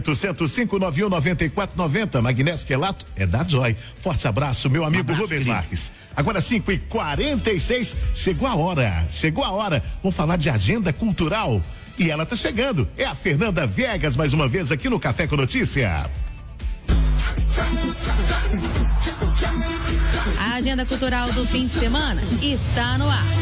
805-91-9490. Magnésio Quelato é da Joy. Forte abraço, meu amigo Rubens Marques. Agora 5h46, chegou a hora. Vamos falar de agenda cultural. E ela tá chegando. É a Fernanda Viegas, mais uma vez aqui no Café com Notícia. A agenda cultural do fim de semana está no ar.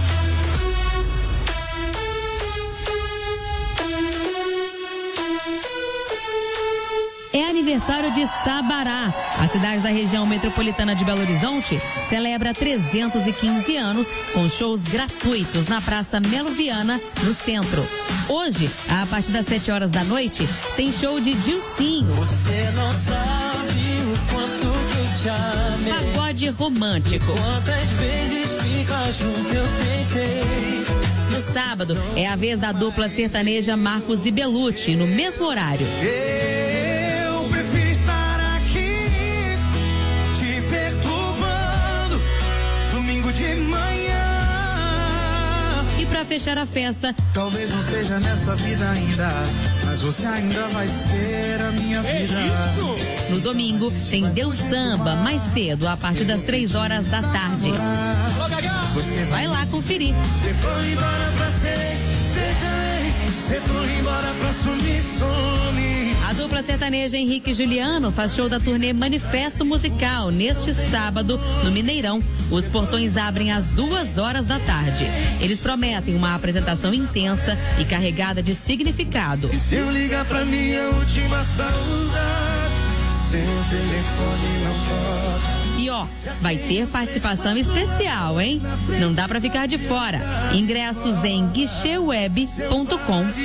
É aniversário de Sabará. A cidade da região metropolitana de Belo Horizonte celebra 315 anos com shows gratuitos na Praça Melo Viana, no centro. Hoje, a partir das 7 horas da noite, tem show de Dilcinho. Você não sabe o quanto que eu te amei. Pagode romântico. Quantas vezes fica junto eu tentei. No sábado, é a vez da dupla sertaneja Marcos e Belucci, no mesmo horário. Eu prefiro estar aqui, te perturbando, domingo de manhã. E pra fechar a festa, talvez não seja nessa vida ainda, mas você ainda vai ser a minha vida. No domingo, tem Deus Samba, mais cedo, a partir das 3 horas da tarde. Vai lá conferir. Você foi embora pra ser, você foi embora pra sumir. A dupla sertaneja Henrique e Juliano faz show da turnê Manifesto Musical neste sábado no Mineirão. Os portões abrem às 2 horas da tarde. Eles prometem uma apresentação intensa e carregada de significado. Se eu ligar pra minha última saudade, seu telefone não toca. E ó, vai ter participação especial, hein? Não dá pra ficar de fora. Ingressos em guichêweb.com.br.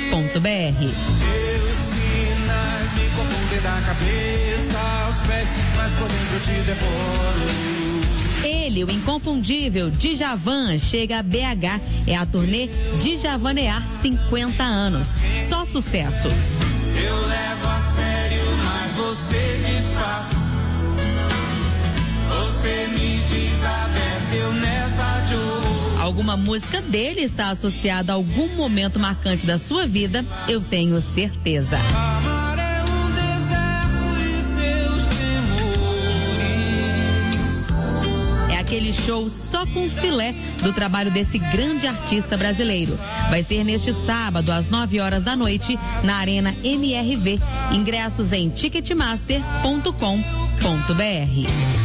Da cabeça aos pés, mas por dentro eu te devoro. Ele, o inconfundível Djavan, chega a BH. É a turnê Djavanear 50 anos. Só sucessos. Eu levo a sério, mas você desfaz. Você me desabece, eu nessa de ouro. Alguma música dele está associada a algum momento marcante da sua vida, eu tenho certeza. Aquele show só com filé do trabalho desse grande artista brasileiro. Vai ser neste sábado, às 9 horas da noite, na Arena MRV. Ingressos em ticketmaster.com.br.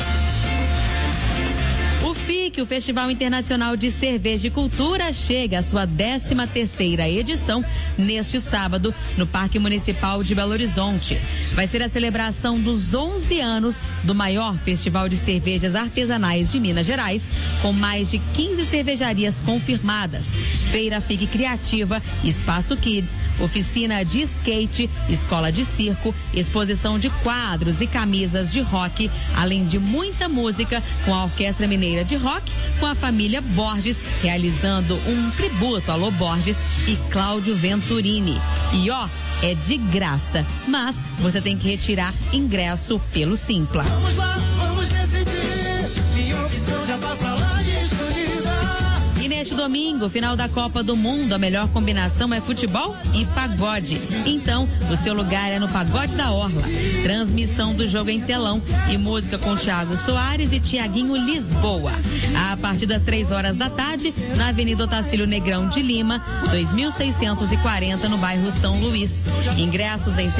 O Festival Internacional de Cerveja e Cultura chega à sua 13ª edição neste sábado no Parque Municipal de Belo Horizonte. Vai ser a celebração dos 11 anos do maior festival de cervejas artesanais de Minas Gerais, com mais de 15 cervejarias confirmadas. Feira Fique Criativa, Espaço Kids, oficina de skate, escola de circo, exposição de quadros e camisas de rock, além de muita música com a Orquestra Mineira de Rock, com a família Borges, realizando um tributo a Lô Borges e Cláudio Venturini. E ó, é de graça, mas você tem que retirar ingresso pelo Simpla. Vamos lá, vamos decidir, minha opção já tá pra lá de escolhida. E neste domingo, final da Copa do Mundo, a melhor combinação é futebol e pagode. Então, o seu lugar é no Pagode da Orla. Transmissão do jogo em telão e música com Thiago Soares e Tiaguinho Lisboa. A partir das 3 horas da tarde, na Avenida Otacílio Negrão de Lima, 2640, no bairro São Luís. Ingressos em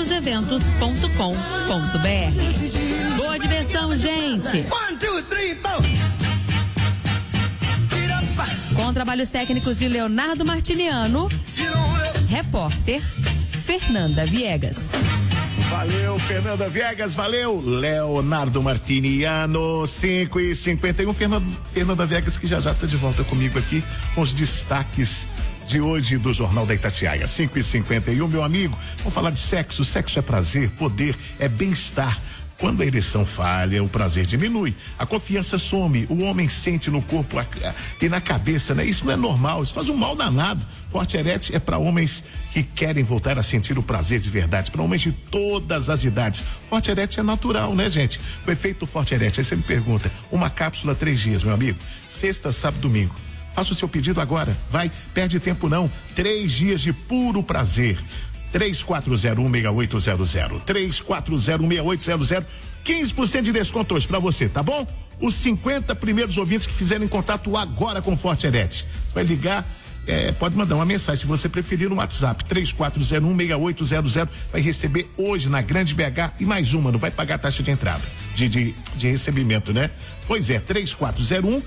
centraldoseventos.com.br. Boa diversão, gente! 1, 2, 3, 4. Com trabalhos técnicos de Leonardo Martiniano, repórter Fernanda Viegas. Valeu, Fernanda Viegas, valeu, Leonardo Martiniano. 5h51, Fernanda Viegas, que já está de volta comigo aqui com os destaques de hoje do Jornal da Itatiaia. 5h51, meu amigo, vamos falar de sexo. Sexo é prazer, poder, é bem-estar. Quando a ereção falha, o prazer diminui, a confiança some, o homem sente no corpo e na cabeça, né? Isso não é normal, isso faz um mal danado. Forte Erecte é para homens que querem voltar a sentir o prazer de verdade, para homens de todas as idades. Forte Erecte é natural, né, gente? O efeito Forte Erecte, aí você me pergunta, uma cápsula 3 dias, meu amigo, sexta, sábado, domingo. Faça o seu pedido agora, vai, perde tempo não, 3 dias de puro prazer. 3401-6800. 3401-6800. 15% de desconto hoje pra você, tá bom? Os 50 primeiros ouvintes que fizerem contato agora com Forte-Net. Você vai ligar, pode mandar uma mensagem, se você preferir, no WhatsApp, 3401-6800. Vai receber hoje na Grande BH e mais uma, não vai pagar taxa de entrada, de recebimento, né? Pois é, 3401-6800,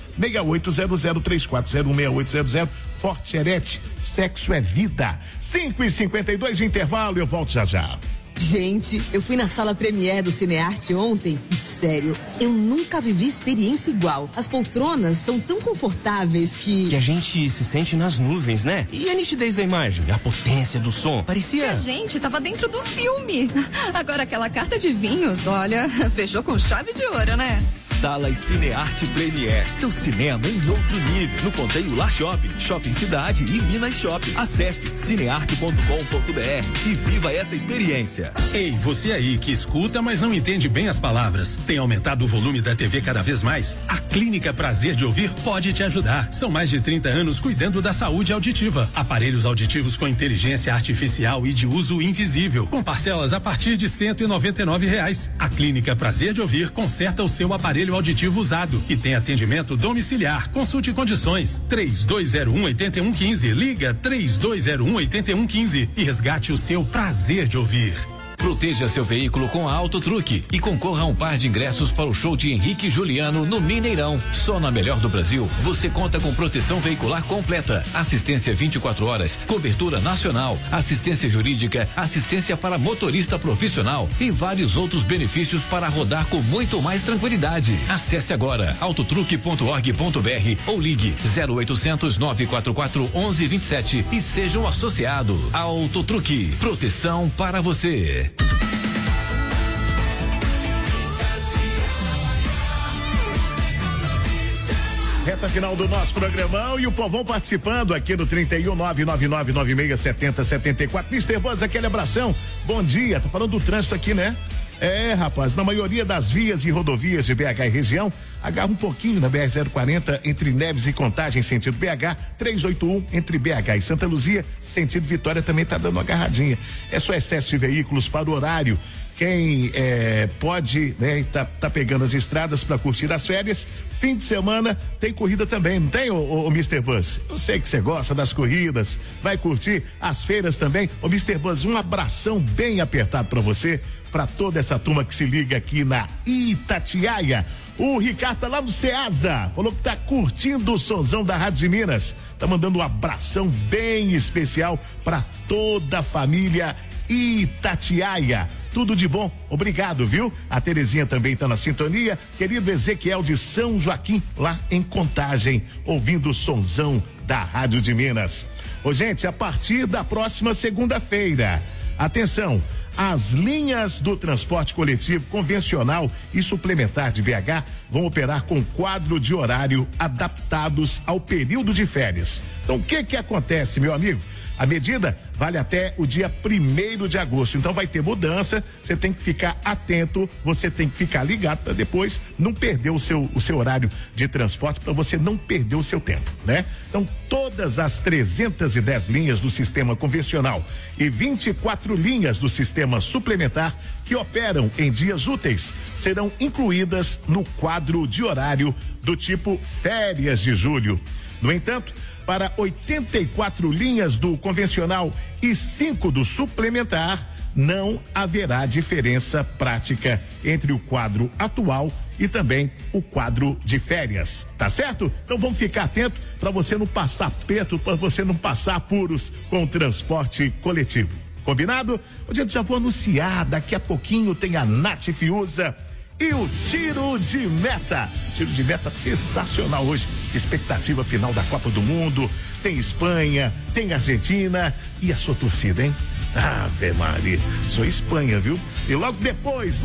3401-6800. Forte-Net, sexo é vida. 5h52 de intervalo, eu volto já. Gente, eu fui na sala Premiere do Cinearte ontem e, sério, eu nunca vivi experiência igual. As poltronas são tão confortáveis que a gente se sente nas nuvens, né? E a nitidez da imagem, a potência do som, parecia... Que a gente tava dentro do filme. Agora aquela carta de vinhos, olha, fechou com chave de ouro, né? Salas Cinearte Premiere, seu cinema em outro nível. No Ponteio Lar Shopping, Shopping Cidade e Minas Shopping. Acesse cinearte.com.br e viva essa experiência. Ei, você aí que escuta, mas não entende bem as palavras. Tem aumentado o volume da TV cada vez mais? A Clínica Prazer de Ouvir pode te ajudar. São mais de 30 anos cuidando da saúde auditiva. Aparelhos auditivos com inteligência artificial e de uso invisível, com parcelas a partir de R$199. A Clínica Prazer de Ouvir conserta o seu aparelho auditivo usado e tem atendimento domiciliar. Consulte condições. 3201-8115. Liga 3201-8115 e resgate o seu prazer de ouvir. Proteja seu veículo com a Auto Truque e concorra a um par de ingressos para o show de Henrique e Juliano no Mineirão. Só na melhor do Brasil, você conta com proteção veicular completa, assistência 24 horas, cobertura nacional, assistência jurídica, assistência para motorista profissional e vários outros benefícios para rodar com muito mais tranquilidade. Acesse agora autotruque.org.br ou ligue 0800 944 1127 e seja um associado. Auto Truque, proteção para você. Reta final do nosso programão e o povão participando aqui no 31-999-9670-74. Mr. Buzz, aquele abração. Bom dia, tá falando do trânsito aqui, né? Rapaz, na maioria das vias e rodovias de BH e região, agarra um pouquinho na BR-040 entre Neves e Contagem, sentido BH, 381 entre BH e Santa Luzia, sentido Vitória, também tá dando uma agarradinha. É só excesso de veículos para o horário. Quem pode, né, tá pegando as estradas para curtir as férias. Fim de semana tem corrida também, não tem, o Mr. Buzz? Eu sei que você gosta das corridas, vai curtir as feiras também. Ô Mr. Buzz, um abração bem apertado para você, para toda essa turma que se liga aqui na Itatiaia. O Ricardo tá lá no Ceasa, falou que tá curtindo o sonzão da Rádio de Minas. Tá mandando um abração bem especial para toda a família Itatiaia. Tudo de bom, obrigado, viu? A Terezinha também tá na sintonia. Querido Ezequiel de São Joaquim, lá em Contagem, ouvindo o sonzão da Rádio de Minas. Ô, gente, a partir da próxima segunda-feira, atenção, as linhas do transporte coletivo convencional e suplementar de BH vão operar com quadro de horário adaptados ao período de férias. Então, o que acontece, meu amigo? A medida vale até o dia 1º de agosto, então vai ter mudança, você tem que ficar atento, você tem que ficar ligado para depois não perder o seu horário de transporte, para você não perder o seu tempo, né? Então, todas as 310 linhas do sistema convencional e 24 linhas do sistema suplementar que operam em dias úteis serão incluídas no quadro de horário do tipo férias de julho. No entanto, para 84 linhas do convencional e 5 do suplementar, não haverá diferença prática entre o quadro atual e também o quadro de férias, tá certo? Então vamos ficar atento para você não passar perto, para você não passar apuros com o transporte coletivo. Combinado? Hoje eu já vou anunciar, daqui a pouquinho tem a Nath Fiuza e o tiro de meta. Tiro de meta sensacional hoje. Expectativa final da Copa do Mundo. Tem Espanha, tem Argentina e a sua torcida, hein? Ave Maria, sou Espanha, viu? E logo depois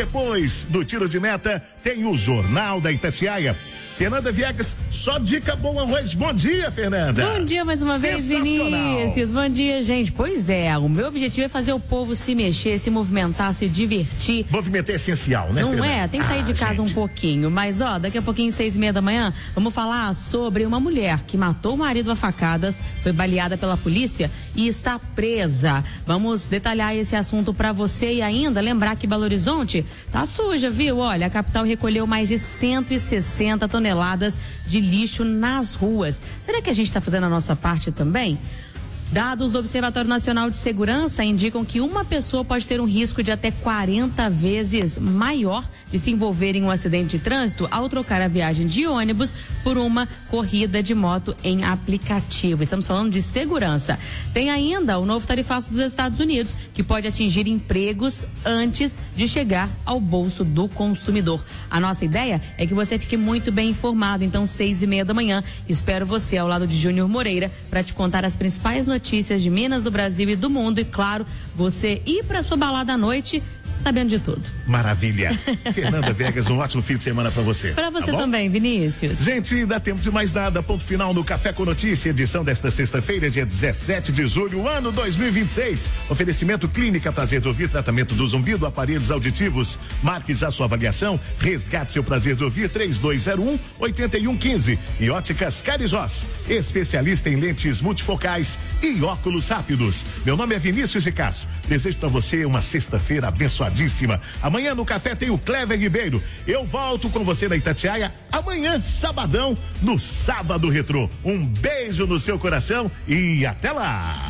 do tiro de meta, tem o Jornal da Itatiaia. Fernanda Viegas, só dica boa hoje. Bom dia, Fernanda. Bom dia mais uma vez, Vinícius. Bom dia, gente. Pois é, o meu objetivo é fazer o povo se mexer, se movimentar, se divertir. Movimento é essencial, né, Não Fernanda? é? Tem que sair de casa um pouquinho. Mas, daqui a pouquinho, 6:30 da manhã, vamos falar sobre uma mulher que matou o marido a facadas, foi baleada pela polícia e está presa. Vamos detalhar esse assunto para você e ainda lembrar que Belo Horizonte tá suja, viu? Olha, a capital recolheu mais de 160 toneladas de lixo nas ruas. Será que a gente está fazendo a nossa parte também? Dados do Observatório Nacional de Segurança indicam que uma pessoa pode ter um risco de até 40 vezes maior de se envolver em um acidente de trânsito ao trocar a viagem de ônibus por uma corrida de moto em aplicativo. Estamos falando de segurança. Tem ainda o novo tarifaço dos Estados Unidos, que pode atingir empregos antes de chegar ao bolso do consumidor. A nossa ideia é que você fique muito bem informado. Então, 6:30 da manhã, espero você ao lado de Júnior Moreira para te contar as principais notícias de Minas, do Brasil e do mundo. E claro, você ir para sua balada à noite sabendo de tudo. Maravilha. Fernanda Viegas, um ótimo fim de semana para você. Para você tá também, Vinícius. Gente, dá tempo de mais nada. Ponto final no Café com Notícia, edição desta sexta-feira, dia 17 de julho, ano 2026. Oferecimento Clínica Prazer de Ouvir, tratamento do zumbido, aparelhos auditivos. Marque já sua avaliação, resgate seu prazer de ouvir, 3201-8115. E Óticas Carijós, especialista em lentes multifocais e óculos rápidos. Meu nome é Vinícius de Castro. Desejo para você uma sexta-feira abençoadíssima. Amanhã no café tem o Clever Ribeiro. Eu volto com você na Itatiaia amanhã, sabadão, no Sábado Retrô. Um beijo no seu coração e até lá.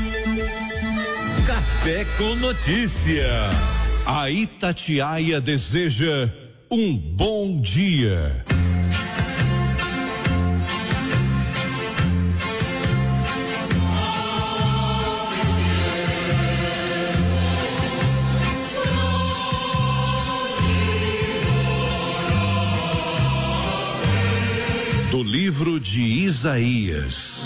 Café com Notícia. A Itatiaia deseja um bom dia. Do livro de Isaías.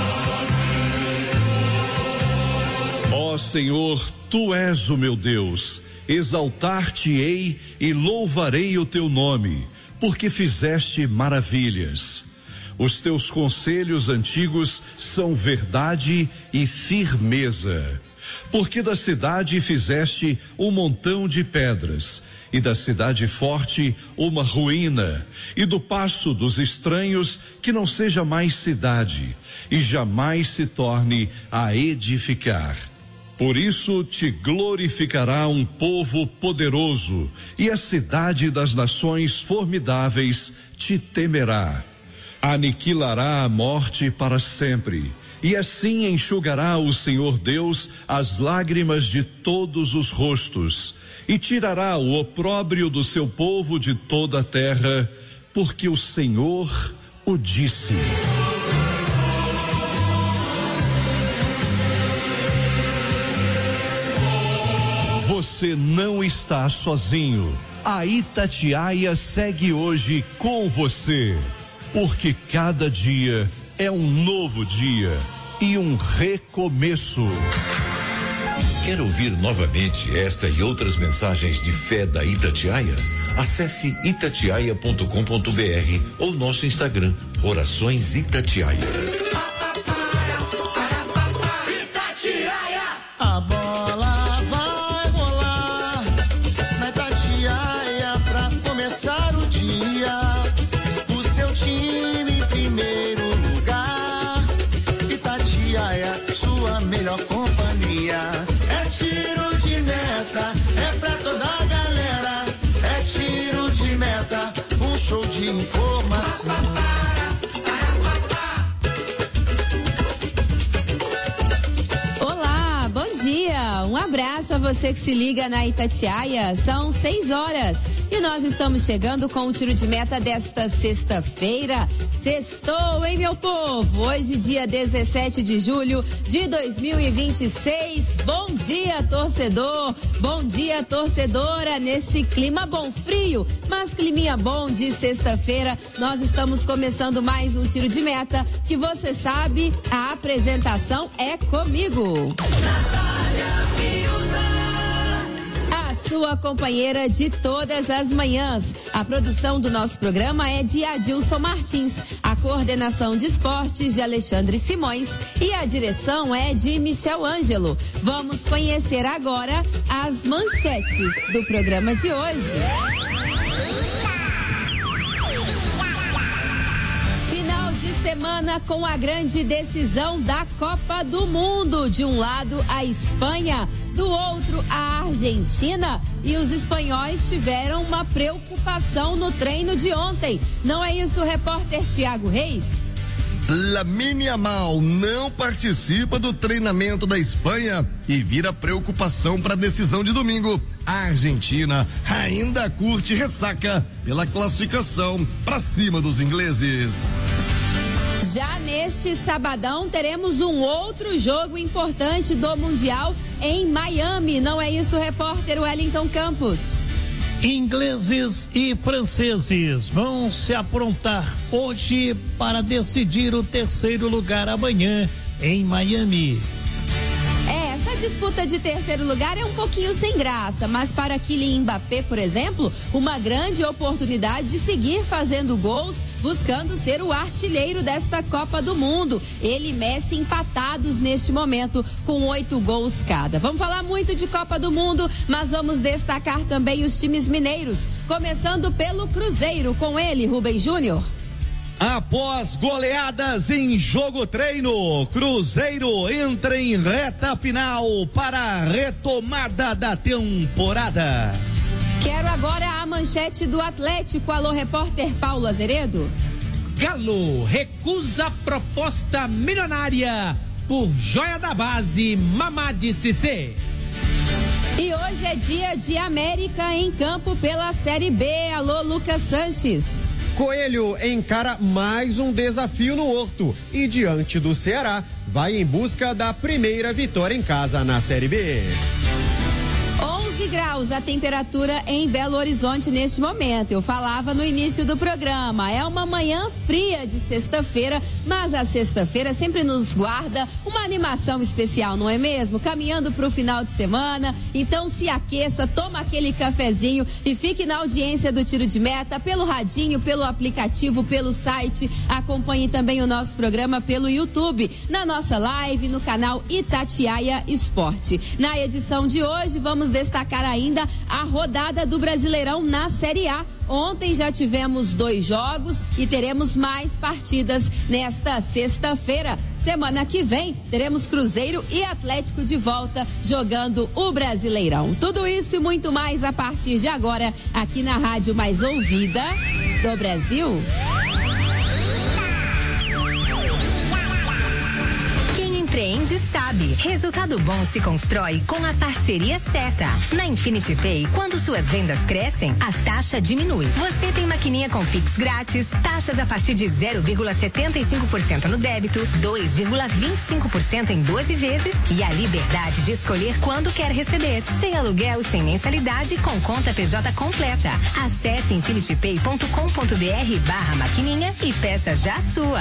Ó Senhor, tu és o meu Deus, exaltar-te-ei e louvarei o teu nome, porque fizeste maravilhas. Os teus conselhos antigos são verdade e firmeza. Porque da cidade fizeste um montão de pedras, e da cidade forte uma ruína, e do paço dos estranhos que não seja mais cidade, e jamais se torne a edificar. Por isso te glorificará um povo poderoso, e a cidade das nações formidáveis te temerá. Aniquilará a morte para sempre, e assim enxugará o Senhor Deus as lágrimas de todos os rostos, e tirará o opróbrio do seu povo de toda a terra, porque o Senhor o disse. Você não está sozinho. A Itatiaia segue hoje com você, porque cada dia é um novo dia e um recomeço. Quer ouvir novamente esta e outras mensagens de fé da Itatiaia? Acesse itatiaia.com.br ou nosso Instagram, Orações Itatiaia. A bola vai rolar na Itatiaia pra começar o dia. O seu time em primeiro lugar. Itatiaia, sua melhor companhia. É tiro de meta, é pra toda a galera. É tiro de meta, um show de informação. Olá, bom dia. Um abraço a você que se liga na Itatiaia. São 6 horas e nós estamos chegando com o tiro de meta desta sexta-feira. Sextou, hein, meu povo? Hoje, dia 17 de julho de 2026. Bom dia, torcedor. Bom dia, torcedora. Nesse clima bom, frio, mas climinha bom de sexta-feira, nós estamos começando mais um tiro de meta, que você sabe, a apresentação é comigo. Sua companheira de todas as manhãs. A produção do nosso programa é de Adilson Martins, a coordenação de esportes de Alexandre Simões e a direção é de Michel Ângelo. Vamos conhecer agora as manchetes do programa de hoje. Final de semana com a grande decisão da Copa do Mundo. De um lado, a Espanha, do outro, a Argentina. E os espanhóis tiveram uma preocupação no treino de ontem. Não é isso, repórter Tiago Reis? Lamine Yamal não participa do treinamento da Espanha e vira preocupação para a decisão de domingo. A Argentina ainda curte ressaca pela classificação para cima dos ingleses. Já neste sabadão teremos um outro jogo importante do Mundial em Miami. Não é isso, repórter Wellington Campos? Ingleses e franceses vão se aprontar hoje para decidir o terceiro lugar amanhã em Miami. Essa disputa de terceiro lugar é um pouquinho sem graça, mas para Kylian Mbappé, por exemplo, uma grande oportunidade de seguir fazendo gols, buscando ser o artilheiro desta Copa do Mundo. Ele e Messi empatados neste momento com 8 gols cada. Vamos falar muito de Copa do Mundo, mas vamos destacar também os times mineiros, começando pelo Cruzeiro, com ele, Rubem Júnior. Após goleadas em jogo treino, Cruzeiro entra em reta final para a retomada da temporada. Quero agora a manchete do Atlético. Alô, repórter Paulo Azeredo. Galo recusa proposta milionária por joia da base Mamadi Cissé. E hoje é dia de América em campo pela Série B. Alô, Lucas Sanches. Coelho encara mais um desafio no Horto e, diante do Ceará, vai em busca da primeira vitória em casa na Série B. 11 graus a temperatura em Belo Horizonte neste momento. Eu falava no início do programa, é uma manhã fria de sexta-feira, mas a sexta-feira sempre nos guarda uma animação especial, não é mesmo? Caminhando para o final de semana, então se aqueça, toma aquele cafezinho e fique na audiência do Tiro de Meta, pelo radinho, pelo aplicativo, pelo site. Acompanhe também o nosso programa pelo YouTube, na nossa live, no canal Itatiaia Esporte. Na edição de hoje, vamos destacar ainda a rodada do Brasileirão na Série A. Ontem já tivemos 2 jogos e teremos mais partidas nesta sexta-feira. Semana que vem teremos Cruzeiro e Atlético de volta jogando o Brasileirão. Tudo isso e muito mais a partir de agora aqui na rádio mais ouvida do Brasil. Empreende sabe. Resultado bom se constrói com a parceria certa. Na Infinity Pay, quando suas vendas crescem, a taxa diminui. Você tem maquininha com Pix grátis, taxas a partir de 0,75% no débito, 2,25% em 12 vezes e a liberdade de escolher quando quer receber. Sem aluguel, sem mensalidade, com conta PJ completa. Acesse infinitypay.com.br/maquininha e peça já a sua.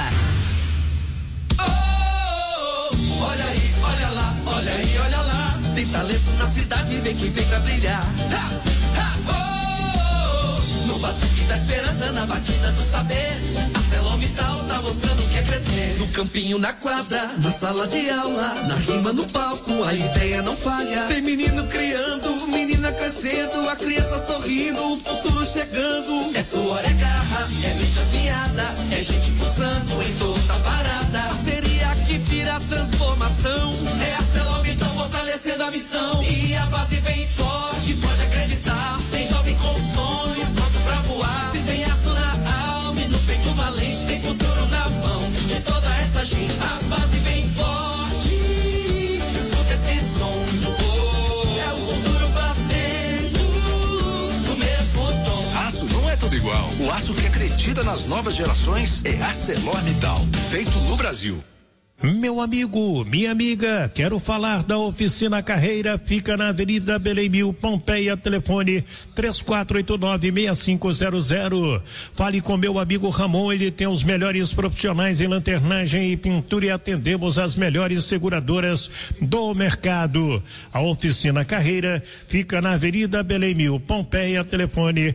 Olha aí, olha lá, olha aí, olha lá. Tem talento na cidade, vem que vem pra brilhar. Ha, ha, oh, no batuque da esperança, na batida do saber. A ArcelorMittal tá mostrando que é crescer. No campinho, na quadra, na sala de aula, na rima, no palco, a ideia não falha. Tem menino criando, menina crescendo, a criança sorrindo, o futuro chegando. É suor, é garra, é mente afiada, é gente pulsando em toda parada. Parceria que vira transformação. É a ArcelorMittal fortalecendo a missão. E a base vem forte, pode acreditar. Tem jovem com sonho, pronto pra voar. Se tem aço na alma e no peito valente, tem futuro na mão de toda essa gente. A base vem forte, escuta esse som. É o futuro batendo no mesmo tom. Aço não é tudo igual. O aço que acredita nas novas gerações é ArcelorMittal, feito no Brasil. Meu amigo, minha amiga, quero falar da Oficina Carreira, fica na Avenida Belém 1000, Pompeia, telefone 3489-6500. Fale com meu amigo Ramon, ele tem os melhores profissionais em lanternagem e pintura e atendemos as melhores seguradoras do mercado. A Oficina Carreira fica na Avenida Belém 1000, Pompeia, telefone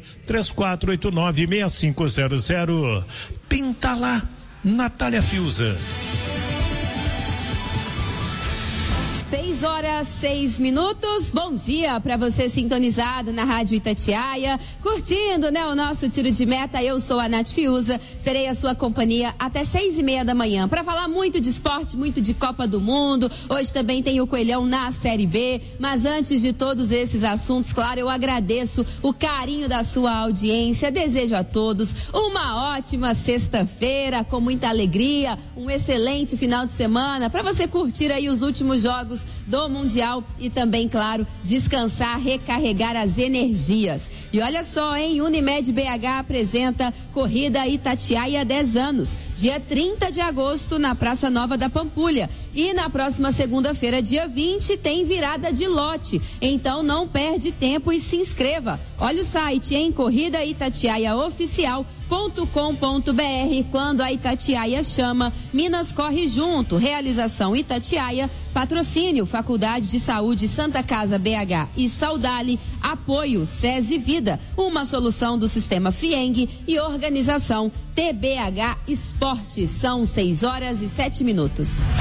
3489-6500. Pinta lá, Natália Fiuza. 6:06. Bom dia para você sintonizado na Rádio Itatiaia, curtindo, né, o nosso tiro de meta. Eu sou a Nath Fiuza, serei a sua companhia até 6:30 da manhã para falar muito de esporte, muito de Copa do Mundo. Hoje também tem o Coelhão na Série B, mas antes de todos esses assuntos, claro, eu agradeço o carinho da sua audiência. Desejo a todos uma ótima sexta-feira, com muita alegria, um excelente final de semana para você curtir aí os últimos jogos do Mundial e também, claro, descansar, recarregar as energias. E olha só, hein? Unimed BH apresenta Corrida Itatiaia 10 anos, dia 30 de agosto na Praça Nova da Pampulha. E na próxima segunda-feira, dia 20, tem virada de lote. Então não perde tempo e se inscreva. Olha o site, hein? Corrida Itatiaia Oficial.com.br. Quando a Itatiaia chama, Minas corre junto. Realização Itatiaia, patrocínio Faculdade de Saúde Santa Casa BH e Saudale, apoio SESI Vida, uma solução do sistema FIENG e organização TBH Esportes. São 6:07.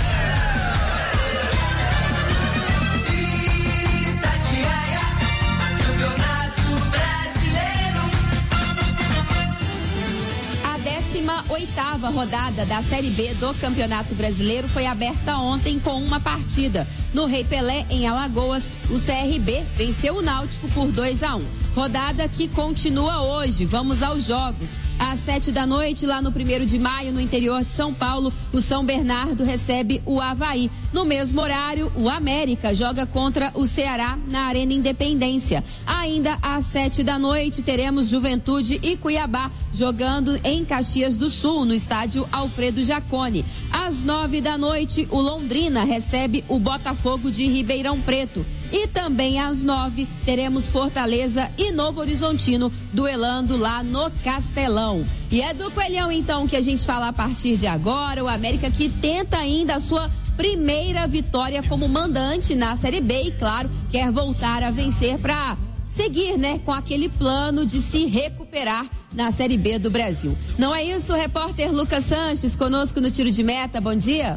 A 8ª rodada da Série B do Campeonato Brasileiro foi aberta ontem com uma partida. No Rei Pelé, em Alagoas, o CRB venceu o Náutico por 2-1. Rodada que continua hoje. Vamos aos jogos. Às 7:00, lá no 1º de maio, no interior de São Paulo, o São Bernardo recebe o Avaí. No mesmo horário, o América joga contra o Ceará na Arena Independência. Ainda às 7:00, teremos Juventude e Cuiabá jogando em Caxias do Sul, no estádio Alfredo Jaconi. Às 9:00, o Londrina recebe o Botafogo de Ribeirão Preto. E também às 9:00, teremos Fortaleza e Novo Horizontino duelando lá no Castelão. E é do Coelhão, então, que a gente fala a partir de agora. O América que tenta ainda a sua primeira vitória como mandante na Série B e, claro, quer voltar a vencer para seguir, né, com aquele plano de se recuperar na Série B do Brasil. Não é isso, repórter Lucas Sanches conosco no Tiro de Meta. Bom dia.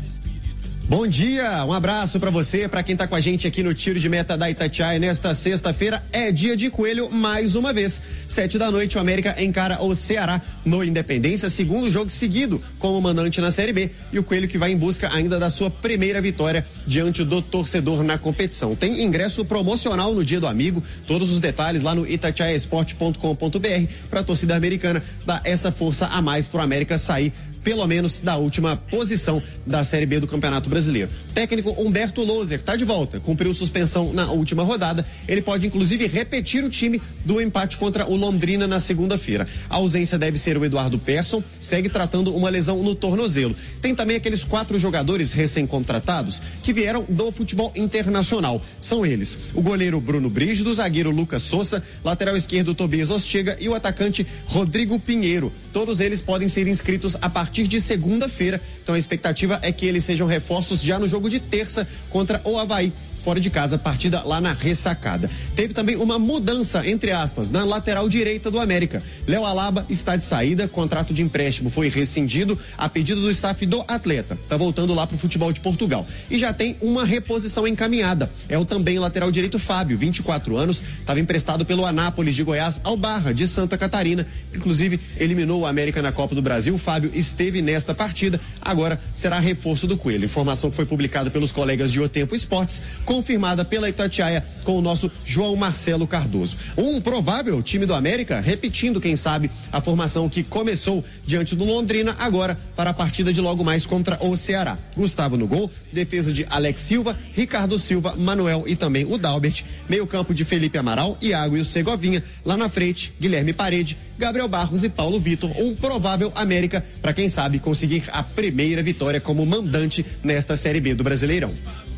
Bom dia, um abraço pra você, pra quem tá com a gente aqui no Tiro de Meta da Itatiaia. Nesta sexta-feira é dia de Coelho mais uma vez. 7:00, o América encara o Ceará no Independência, segundo jogo seguido como mandante na Série B, e o Coelho que vai em busca ainda da sua primeira vitória diante do torcedor na competição. Tem ingresso promocional no Dia do Amigo, todos os detalhes lá no itatiaiasport.com.br pra torcida americana dar essa força a mais pro América sair pelo menos da última posição da Série B do Campeonato Brasileiro. Técnico Humberto Loser está de volta, cumpriu suspensão na última rodada. Ele pode inclusive repetir o time do empate contra o Londrina na segunda-feira. A ausência deve ser o Eduardo Persson, segue tratando uma lesão no tornozelo. Tem também aqueles 4 jogadores recém-contratados que vieram do futebol internacional. São eles: o goleiro Bruno Brígido, o zagueiro Lucas Souza, lateral esquerdo Tobias Ostega e o atacante Rodrigo Pinheiro. Todos eles podem ser inscritos a partir de segunda-feira. Então a expectativa é que eles sejam reforços já no jogo de terça contra o Avaí, fora de casa, partida lá na Ressacada. Teve também uma mudança, entre aspas, na lateral direita do América. Léo Alaba está de saída, contrato de empréstimo foi rescindido a pedido do staff do atleta. Tá voltando lá pro futebol de Portugal. E já tem uma reposição encaminhada. É o também lateral direito Fábio, 24 anos, estava emprestado pelo Anápolis de Goiás ao Barra de Santa Catarina. Inclusive, eliminou o América na Copa do Brasil. O Fábio esteve nesta partida, agora será reforço do Coelho. Informação que foi publicada pelos colegas de O Tempo Esportes, confirmada pela Itatiaia com o nosso João Marcelo Cardoso. Um provável time do América, repetindo, quem sabe, a formação que começou diante do Londrina, agora para a partida de logo mais contra o Ceará. Gustavo no gol, defesa de Alex Silva, Ricardo Silva, Manuel e também o Dalbert, meio campo de Felipe Amaral, Iago e o Segovinha, lá na frente, Guilherme Parede, Gabriel Barros e Paulo Vitor. Um provável América para, quem sabe, conseguir a primeira vitória como mandante nesta Série B do Brasileirão.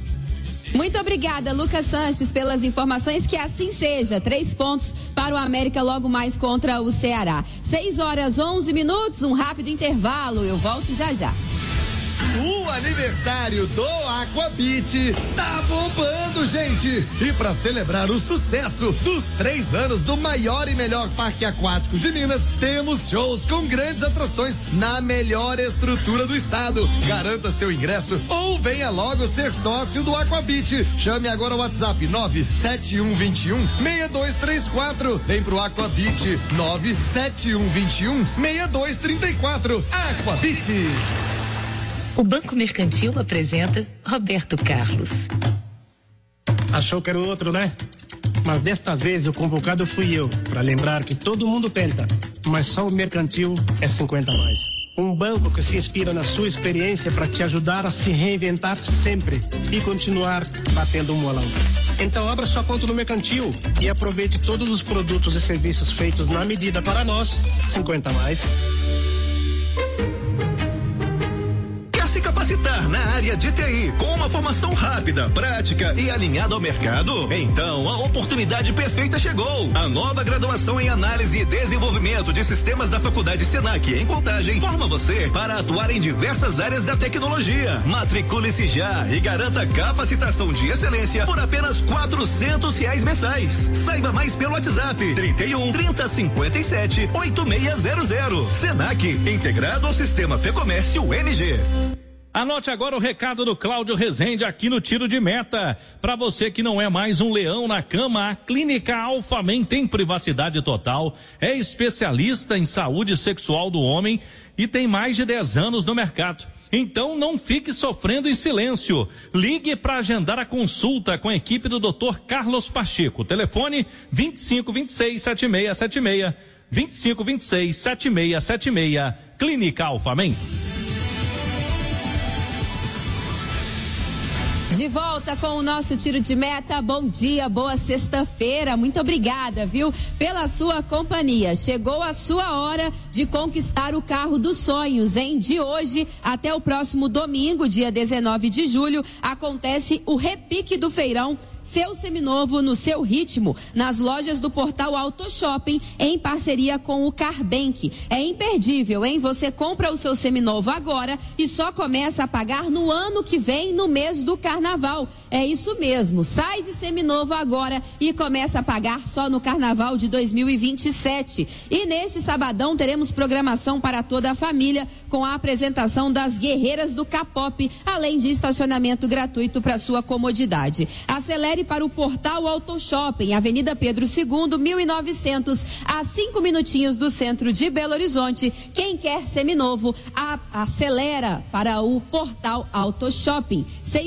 Muito obrigada, Lucas Sanches, pelas informações. Que assim seja. 3 pontos para o América logo mais contra o Ceará. 6:11, um rápido intervalo. Eu volto já já. aniversário do Aquabit tá bombando, gente! E para celebrar o sucesso dos 3 anos do maior e melhor parque aquático de Minas, temos shows com grandes atrações na melhor estrutura do estado. Garanta seu ingresso ou venha logo ser sócio do Aquabit. Chame agora o WhatsApp 97121-6234. Vem pro Aquabit 97121-6234. Aquabit. O Banco Mercantil apresenta Roberto Carlos. Achou que era o outro, né? Mas desta vez o convocado fui eu, para lembrar que todo mundo tenta, mas só o Mercantil é 50 a mais. Um banco que se inspira na sua experiência para te ajudar a se reinventar sempre e continuar batendo um bolão. Então abra sua conta no Mercantil e aproveite todos os produtos e serviços feitos na medida para nós, 50 a mais. Se capacitar na área de TI com uma formação rápida, prática e alinhada ao mercado? Então a oportunidade perfeita chegou. A nova graduação em análise e desenvolvimento de sistemas da Faculdade Senac em Contagem forma você para atuar em diversas áreas da tecnologia. Matricule-se já e garanta capacitação de excelência por apenas R$400 mensais. Saiba mais pelo WhatsApp 31 30 57 8600. Senac, integrado ao sistema Fecomércio MG. Anote agora o recado do Cláudio Rezende aqui no Tiro de Meta. Para você que não é mais um leão na cama, a Clínica Alphamen tem privacidade total, é especialista em saúde sexual do homem e tem mais de 10 anos no mercado. Então não fique sofrendo em silêncio. Ligue para agendar a consulta com a equipe do Dr. Carlos Pacheco. Telefone 2526-7676. 2526-7676. Clínica Alphamen. De volta com o nosso Tiro de Meta. Bom dia, boa sexta-feira. Muito obrigada, viu, pela sua companhia. Chegou a sua hora de conquistar o carro dos sonhos, hein? De hoje até o próximo domingo, dia 19 de julho, acontece o Repique do Feirão. Seu seminovo no seu ritmo, nas lojas do Portal Auto Shopping, em parceria com o Carbank. É imperdível, hein? Você compra o seu seminovo agora e só começa a pagar no ano que vem, no mês do Carnaval. É isso mesmo, sai de seminovo agora e começa a pagar só no Carnaval de 2027. E neste sabadão teremos programação para toda a família, com a apresentação das Guerreiras do Capop, além de estacionamento gratuito para sua comodidade. Acelere para o Portal Auto Shopping, Avenida Pedro II, 1900, a 5 minutinhos do centro de Belo Horizonte. Quem quer seminovo, acelera para o Portal Auto Shopping.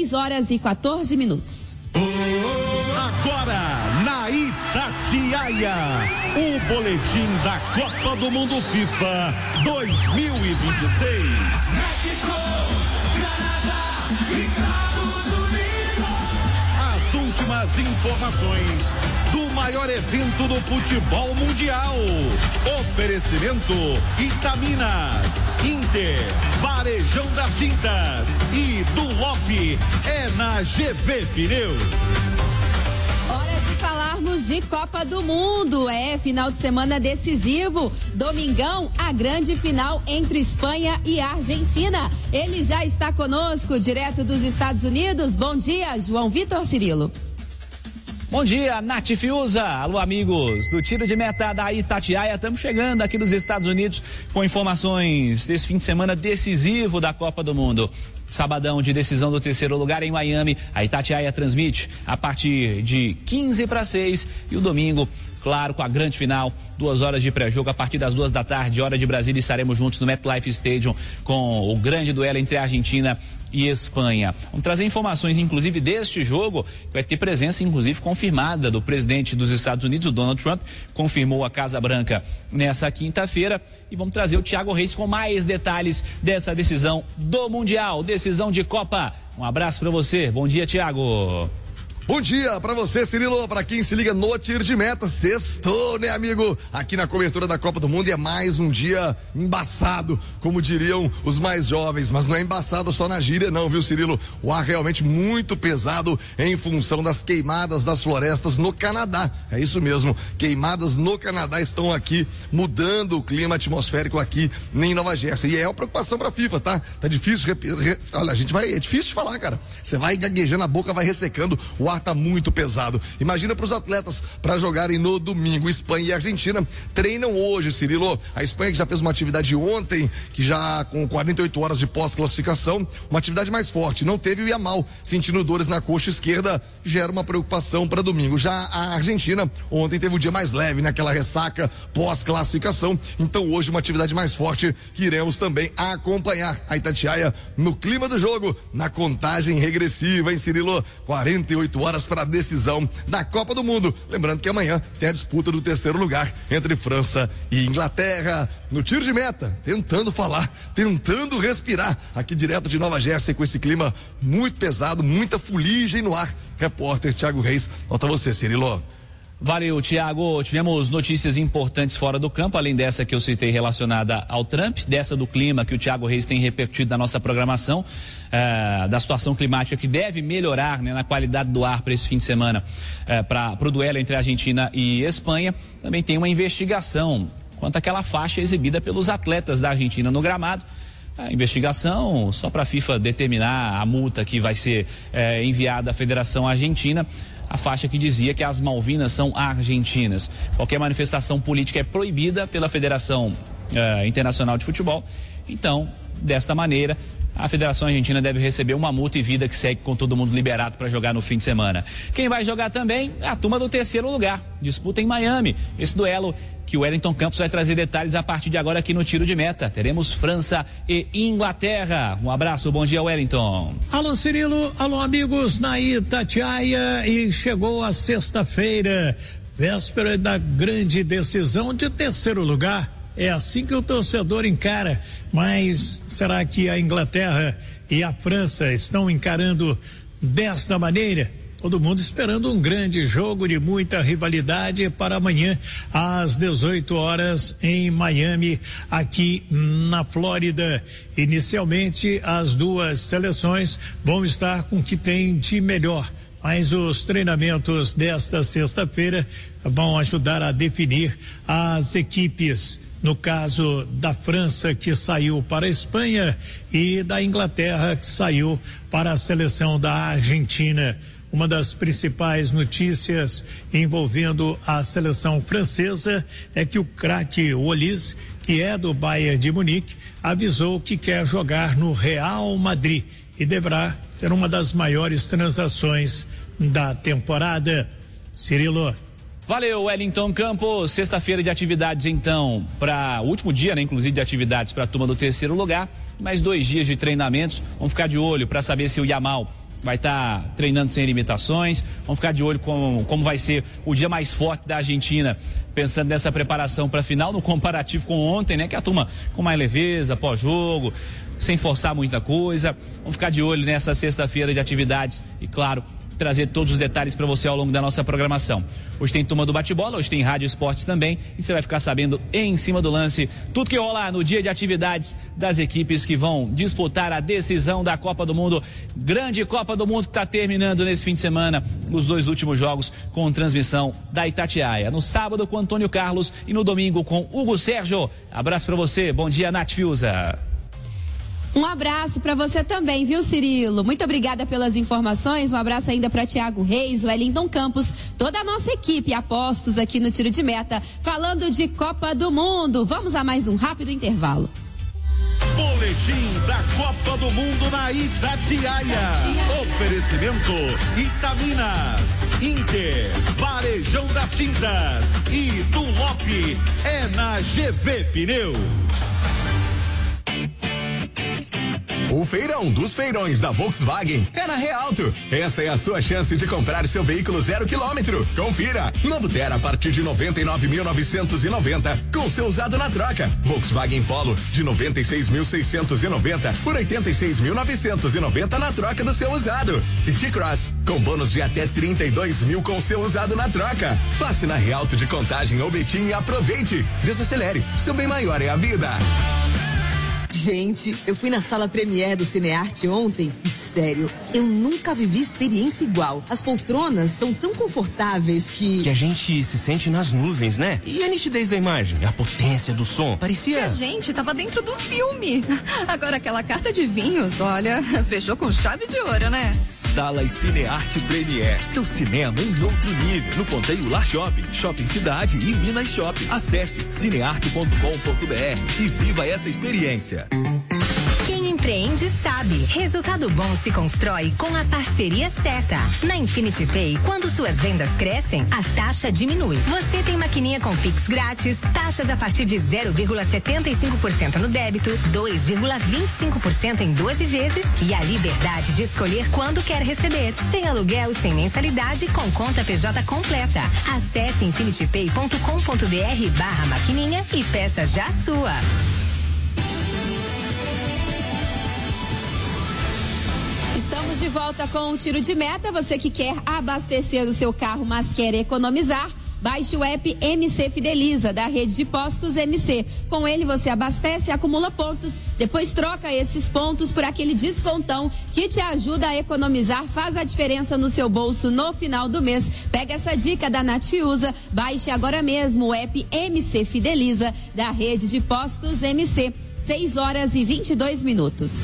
6h14. Agora, na Itatiaia, o boletim da Copa do Mundo FIFA 2026. México, Canadá, Estados Unidos. As últimas informações do maior evento do futebol mundial. Oferecimento Itaminas, Inter, Varejão das Tintas e do Lop é na GV Pneus. Hora de falarmos de Copa do Mundo. É final de semana decisivo. Domingão, a grande final entre Espanha e Argentina. Ele já está conosco, direto dos Estados Unidos. Bom dia, João Vitor Cirilo. Bom dia, Nath Fiuza. Alô, amigos do Tiro de Meta da Itatiaia. Estamos chegando aqui dos Estados Unidos com informações desse fim de semana decisivo da Copa do Mundo. Sabadão de decisão do terceiro lugar em Miami. A Itatiaia transmite a partir de 15:06 e o domingo, claro, com a grande final, 2 horas de pré-jogo a partir das 2 da tarde, hora de Brasília, estaremos juntos no MetLife Stadium com o grande duelo entre a Argentina e Espanha. Vamos trazer informações, inclusive, deste jogo, que vai ter presença, inclusive, confirmada do presidente dos Estados Unidos, o Donald Trump, confirmou a Casa Branca nessa quinta-feira, e vamos trazer o Thiago Reis com mais detalhes dessa decisão do Mundial, decisão de Copa. Um abraço para você. Bom dia, Thiago. Bom dia pra você, Cirilo, pra quem se liga no Tiro de Meta. Sextou, né, amigo? Aqui na cobertura da Copa do Mundo, e é mais um dia embaçado, como diriam os mais jovens, mas não é embaçado só na gíria não, viu, Cirilo? O ar realmente muito pesado em função das queimadas das florestas no Canadá. É isso mesmo, queimadas no Canadá estão aqui mudando o clima atmosférico aqui em Nova Jersey. E é uma preocupação pra FIFA, tá? Tá difícil, olha, é difícil de falar, cara. Você vai gaguejando, a boca vai ressecando, o ar tá muito pesado. Imagina para os atletas para jogarem no domingo. Espanha e Argentina treinam hoje, Cirilo. A Espanha que já fez uma atividade ontem, que já com 48 horas de pós-classificação, uma atividade mais forte. Não teve o Yamal sentindo dores na coxa esquerda, gera uma preocupação para domingo. Já a Argentina ontem teve o dia mais leve, naquela ressaca pós-classificação. Então hoje uma atividade mais forte que iremos também acompanhar a Itatiaia no clima do jogo, na contagem regressiva, hein, Cirilo? 48 horas para a decisão da Copa do Mundo. Lembrando que amanhã tem a disputa do terceiro lugar entre França e Inglaterra. No Tiro de Meta, tentando falar, tentando respirar, aqui direto de Nova Jersey, com esse clima muito pesado, muita fuligem no ar. Repórter Thiago Reis, nota você, Cirilo. Valeu, Thiago. Tivemos notícias importantes fora do campo, além dessa que eu citei relacionada ao Trump, dessa do clima que o Thiago Reis tem repercutido na nossa programação, da situação climática que deve melhorar, né, na qualidade do ar para esse fim de semana, para o duelo entre Argentina e Espanha. Também tem uma investigação quanto àquela faixa exibida pelos atletas da Argentina no gramado. A investigação só para a FIFA determinar a multa que vai ser enviada à Federação Argentina. A faixa que dizia que as Malvinas são argentinas. Qualquer manifestação política é proibida pela Federação Internacional de Futebol. Então, desta maneira, a Federação Argentina deve receber uma multa e vida que segue com todo mundo liberado para jogar no fim de semana. Quem vai jogar também é a turma do terceiro lugar. Disputa em Miami. Esse duelo que o Wellington Campos vai trazer detalhes a partir de agora aqui no Tiro de Meta. Teremos França e Inglaterra. Um abraço, bom dia, Wellington. Alô, Cirilo, alô, amigos na Itatiaia, e chegou a sexta-feira, véspera da grande decisão de terceiro lugar. É assim que o torcedor encara, mas será que a Inglaterra e a França estão encarando desta maneira? Todo mundo esperando um grande jogo de muita rivalidade para amanhã às 18 horas em Miami, aqui na Flórida. Inicialmente, as duas seleções vão estar com o que tem de melhor, mas os treinamentos desta sexta-feira vão ajudar a definir as equipes. No caso da França, que saiu para a Espanha, e da Inglaterra, que saiu para a seleção da Argentina. Uma das principais notícias envolvendo a seleção francesa é que o craque Olise, que é do Bayern de Munique, avisou que quer jogar no Real Madrid e deverá ser uma das maiores transações da temporada. Cirilo. Valeu, Wellington Campos. Sexta-feira de atividades, então, para o último dia, né, inclusive de atividades para a turma do terceiro lugar. Mais 2 dias de treinamentos. Vamos ficar de olho para saber se o Yamal vai estar treinando sem limitações. Vamos ficar de olho como vai ser o dia mais forte da Argentina, pensando nessa preparação para a final, no comparativo com ontem, né? Que a turma com mais leveza, pós-jogo, sem forçar muita coisa. Vamos ficar de olho nessa sexta-feira de atividades e, claro, trazer todos os detalhes para você ao longo da nossa programação. Hoje tem turma do bate-bola, hoje tem Rádio Esportes também, e você vai ficar sabendo em cima do lance tudo que rolar no dia de atividades das equipes que vão disputar a decisão da Copa do Mundo. Grande Copa do Mundo que está terminando nesse fim de semana, os 2 últimos jogos com transmissão da Itatiaia. No sábado com Antônio Carlos e no domingo com Hugo Sérgio. Abraço para você, bom dia, Nath Fiuza. Um abraço para você também, viu, Cirilo? Muito obrigada pelas informações. Um abraço ainda para Thiago Reis, Wellington Campos, toda a nossa equipe apostos aqui no Tiro de Meta, falando de Copa do Mundo. Vamos a mais um rápido intervalo. Boletim da Copa do Mundo na Itatiaia. Oferecimento Itaminas, Inter, Varejão das Tintas e Dunlop é na GV Pneus. O feirão dos feirões da Volkswagen é na Realto. Essa é a sua chance de comprar seu veículo 0 km. Confira. Novo Terra a partir de 99.990 com seu usado na troca. Volkswagen Polo de 96.690 por 86.990 na troca do seu usado. E T-Cross com bônus de até 32 mil com seu usado na troca. Passe na Realto de Contagem ou Betim e aproveite. Desacelere. Seu bem maior é a vida. Gente, eu fui na sala Premier do Cinearte ontem e, sério, eu nunca vivi experiência igual. As poltronas são tão confortáveis que a gente se sente nas nuvens, né? E a nitidez da imagem, a potência do som, parecia... Que a gente tava dentro do filme. Agora aquela carta de vinhos, olha, fechou com chave de ouro, né? Salas Cinearte Premier, seu cinema em outro nível. No Ponteio La Shopping, Shopping Cidade e Minas Shopping. Acesse cinearte.com.br e viva essa experiência. Quem empreende sabe. Resultado bom se constrói com a parceria certa. Na Infinity Pay, quando suas vendas crescem, a taxa diminui. Você tem maquininha com Pix grátis, taxas a partir de 0,75% no débito, 2,25% em 12 vezes e a liberdade de escolher quando quer receber. Sem aluguel, sem mensalidade, com conta PJ completa. Acesse infinitypay.com.br/maquininha e peça já a sua. Estamos de volta com o Tiro de Meta. Você que quer abastecer o seu carro, mas quer economizar, baixe o app MC Fideliza, da rede de postos MC. Com ele você abastece e acumula pontos, depois troca esses pontos por aquele descontão que te ajuda a economizar, faz a diferença no seu bolso no final do mês. Pega essa dica da Natiusa, baixe agora mesmo o app MC Fideliza, da rede de postos MC. 6h22.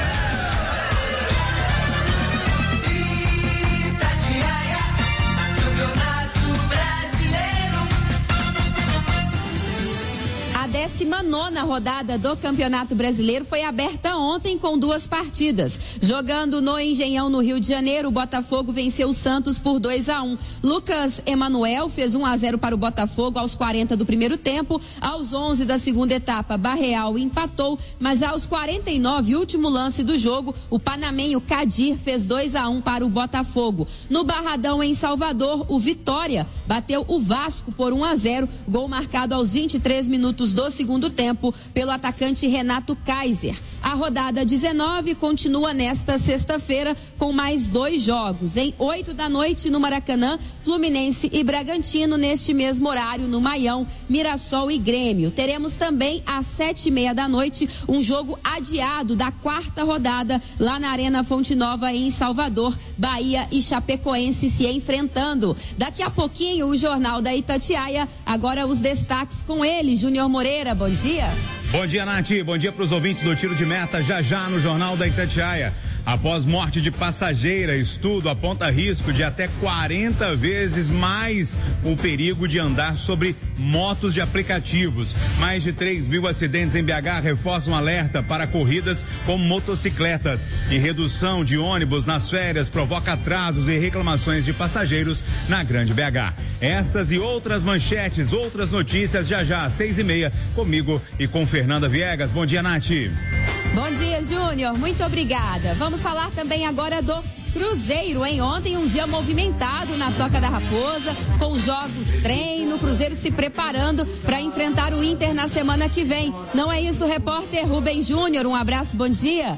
A 19ª rodada do Campeonato Brasileiro foi aberta ontem com 2 partidas. Jogando no Engenhão, no Rio de Janeiro, o Botafogo venceu o Santos por 2-1. Lucas Emanuel fez 1-0 para o Botafogo aos 40 do primeiro tempo. Aos 11 da segunda etapa, Barreal empatou, mas já aos 49, último lance do jogo, o panamenho Kadir fez 2-1 para o Botafogo. No Barradão, em Salvador, o Vitória bateu o Vasco por 1-0, gol marcado aos 23 minutos do segundo tempo pelo atacante Renato Kaiser. A rodada 19 continua nesta sexta-feira com mais 2 jogos. Em 8 da noite no Maracanã, Fluminense e Bragantino. Neste mesmo horário no Maião, Mirassol e Grêmio. Teremos também às 7h30 da noite um jogo adiado da 4ª rodada lá na Arena Fonte Nova em Salvador. Bahia e Chapecoense se enfrentando. Daqui a pouquinho o Jornal da Itatiaia. Agora os destaques com ele, Júnior Moreira. Bom dia. Bom dia, Nath. Bom dia para os ouvintes do Tiro de Meta, já no Jornal da Itatiaia. Após morte de passageira, estudo aponta risco de até 40 vezes mais o perigo de andar sobre motos de aplicativos. Mais de 3 mil acidentes em BH reforçam alerta para corridas com motocicletas. E redução de ônibus nas férias provoca atrasos e reclamações de passageiros na Grande BH. Estas e outras manchetes, outras notícias já, 6h30, comigo e com Fernanda Viegas. Bom dia, Nath. Bom dia, Júnior. Muito obrigada. Vamos falar também agora do Cruzeiro, hein? Ontem um dia movimentado na Toca da Raposa, com jogos treino, Cruzeiro se preparando para enfrentar o Inter na semana que vem. Não é isso, repórter Rubem Júnior? Um abraço, bom dia.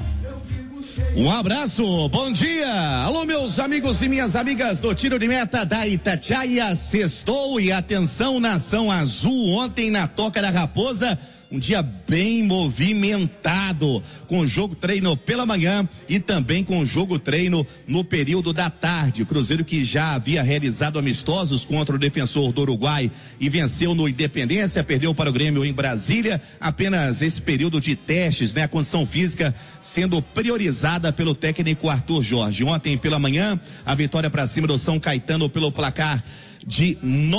Um abraço, bom dia. Alô, meus amigos e minhas amigas do Tiro de Meta da Itatiaia. Sextou e atenção, Nação Azul, ontem na Toca da Raposa. Um dia bem movimentado, com jogo treino pela manhã e também com jogo treino no período da tarde. O Cruzeiro, que já havia realizado amistosos contra o Defensor do Uruguai e venceu no Independência, perdeu para o Grêmio em Brasília. Apenas esse período de testes, né? A condição física sendo priorizada pelo técnico Arthur Jorge. Ontem pela manhã, a vitória para cima do São Caetano pelo placar de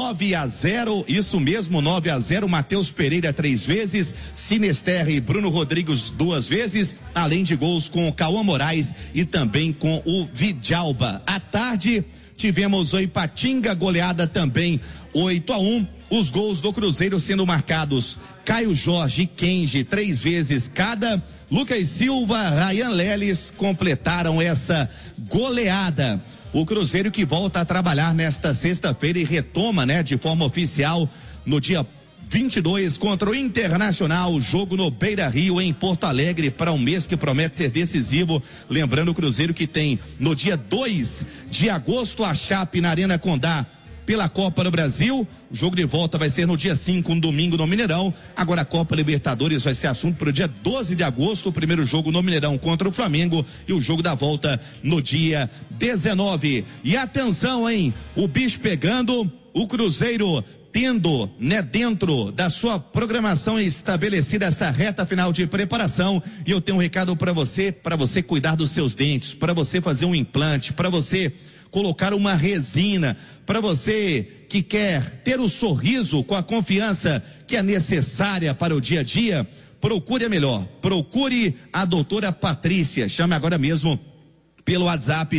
9-0, isso mesmo, 9-0, Matheus Pereira 3 vezes, Sinisterra e Bruno Rodrigues 2 vezes, além de gols com o Cauã Moraes e também com o Vidjalba. À tarde, tivemos o Ipatinga, goleada também 8-1. Os gols do Cruzeiro sendo marcados: Caio Jorge e Kenji, 3 vezes cada. Lucas Silva, Ryan Leles completaram essa goleada. O Cruzeiro que volta a trabalhar nesta sexta-feira e retoma, de forma oficial no dia 22 contra o Internacional, jogo no Beira-Rio, em Porto Alegre, para um mês que promete ser decisivo. Lembrando o Cruzeiro que tem no dia 2 de agosto a Chape na Arena Condá pela Copa do Brasil. O jogo de volta vai ser no dia 5, um domingo no Mineirão. Agora a Copa Libertadores vai ser assunto para o dia 12 de agosto, o primeiro jogo no Mineirão contra o Flamengo e o jogo da volta no dia 19. E atenção, hein? O bicho pegando, o Cruzeiro tendo, dentro da sua programação estabelecida essa reta final de preparação. E eu tenho um recado para você cuidar dos seus dentes, para você fazer um implante, para você colocar uma resina, para você que quer ter o sorriso com a confiança que é necessária para o dia a dia. Procure a melhor, procure a doutora Patrícia. Chame agora mesmo pelo WhatsApp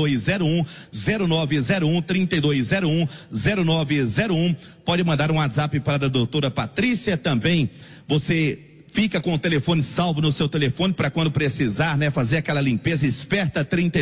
3201-0901, 3201-0901. Pode mandar um WhatsApp para a doutora Patrícia também. Você fica com o telefone salvo no seu telefone para quando precisar, fazer aquela limpeza esperta.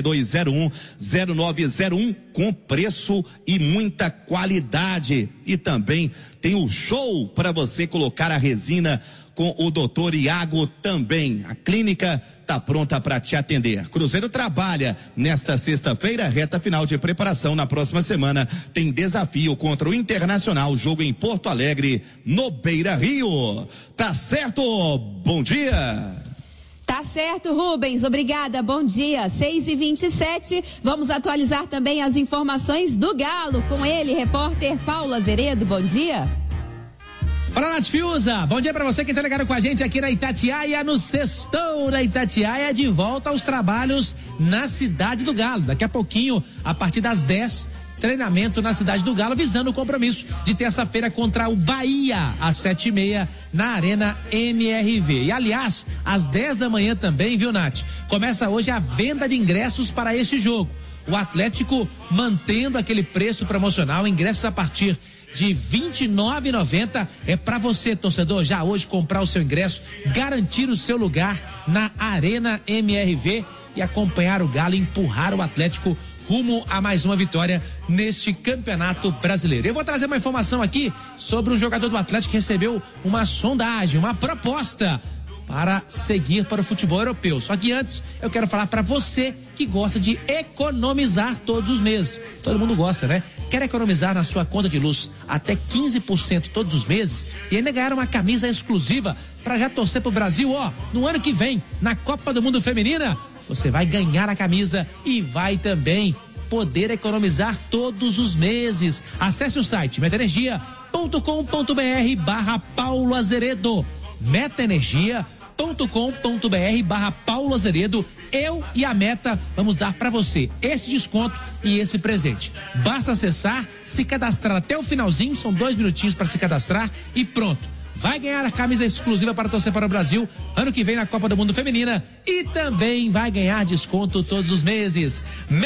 3201-0901, com preço e muita qualidade. E também tem o show para você colocar a resina com o doutor Iago também. A clínica está pronta para te atender. Cruzeiro trabalha nesta sexta-feira, reta final de preparação. Na próxima semana tem desafio contra o Internacional, jogo em Porto Alegre, no Beira-Rio. Tá certo? Bom dia. Tá certo, Rubens, obrigada, bom dia, 6h27, vamos atualizar também as informações do Galo, com ele, repórter Paulo Azeredo, bom dia. Fala, Nath Fiuza, bom dia pra você que tá ligado com a gente aqui na Itatiaia, no Sextou da Itatiaia, de volta aos trabalhos na Cidade do Galo. Daqui a pouquinho, a partir das 10, treinamento na Cidade do Galo, visando o compromisso de terça-feira contra o Bahia, às 7h30, na Arena MRV. E aliás, às 10 da manhã também, viu, Nath? Começa hoje a venda de ingressos para este jogo. O Atlético mantendo aquele preço promocional, ingressos a partir de R$29,90. É para você, torcedor, já hoje comprar o seu ingresso, garantir o seu lugar na Arena MRV e acompanhar o Galo, empurrar o Atlético rumo a mais uma vitória neste Campeonato Brasileiro. Eu vou trazer uma informação aqui sobre um jogador do Atlético que recebeu uma sondagem, uma proposta para seguir para o futebol europeu. Só que antes eu quero falar para você que gosta de economizar todos os meses. Todo mundo gosta, né? Quer economizar na sua conta de luz até 15% todos os meses e ainda ganhar uma camisa exclusiva para já torcer pro Brasil, no ano que vem, na Copa do Mundo Feminina? Você vai ganhar a camisa e vai também poder economizar todos os meses. Acesse o site metaenergia.com.br/Paulo Azeredo. metaenergia.com.br/Paulo Azeredo. Eu e a Meta vamos dar para você esse desconto e esse presente. Basta acessar, se cadastrar até o finalzinho, são 2 minutinhos para se cadastrar e pronto. Vai ganhar a camisa exclusiva para torcer para o Brasil ano que vem na Copa do Mundo Feminina e também vai ganhar desconto todos os meses.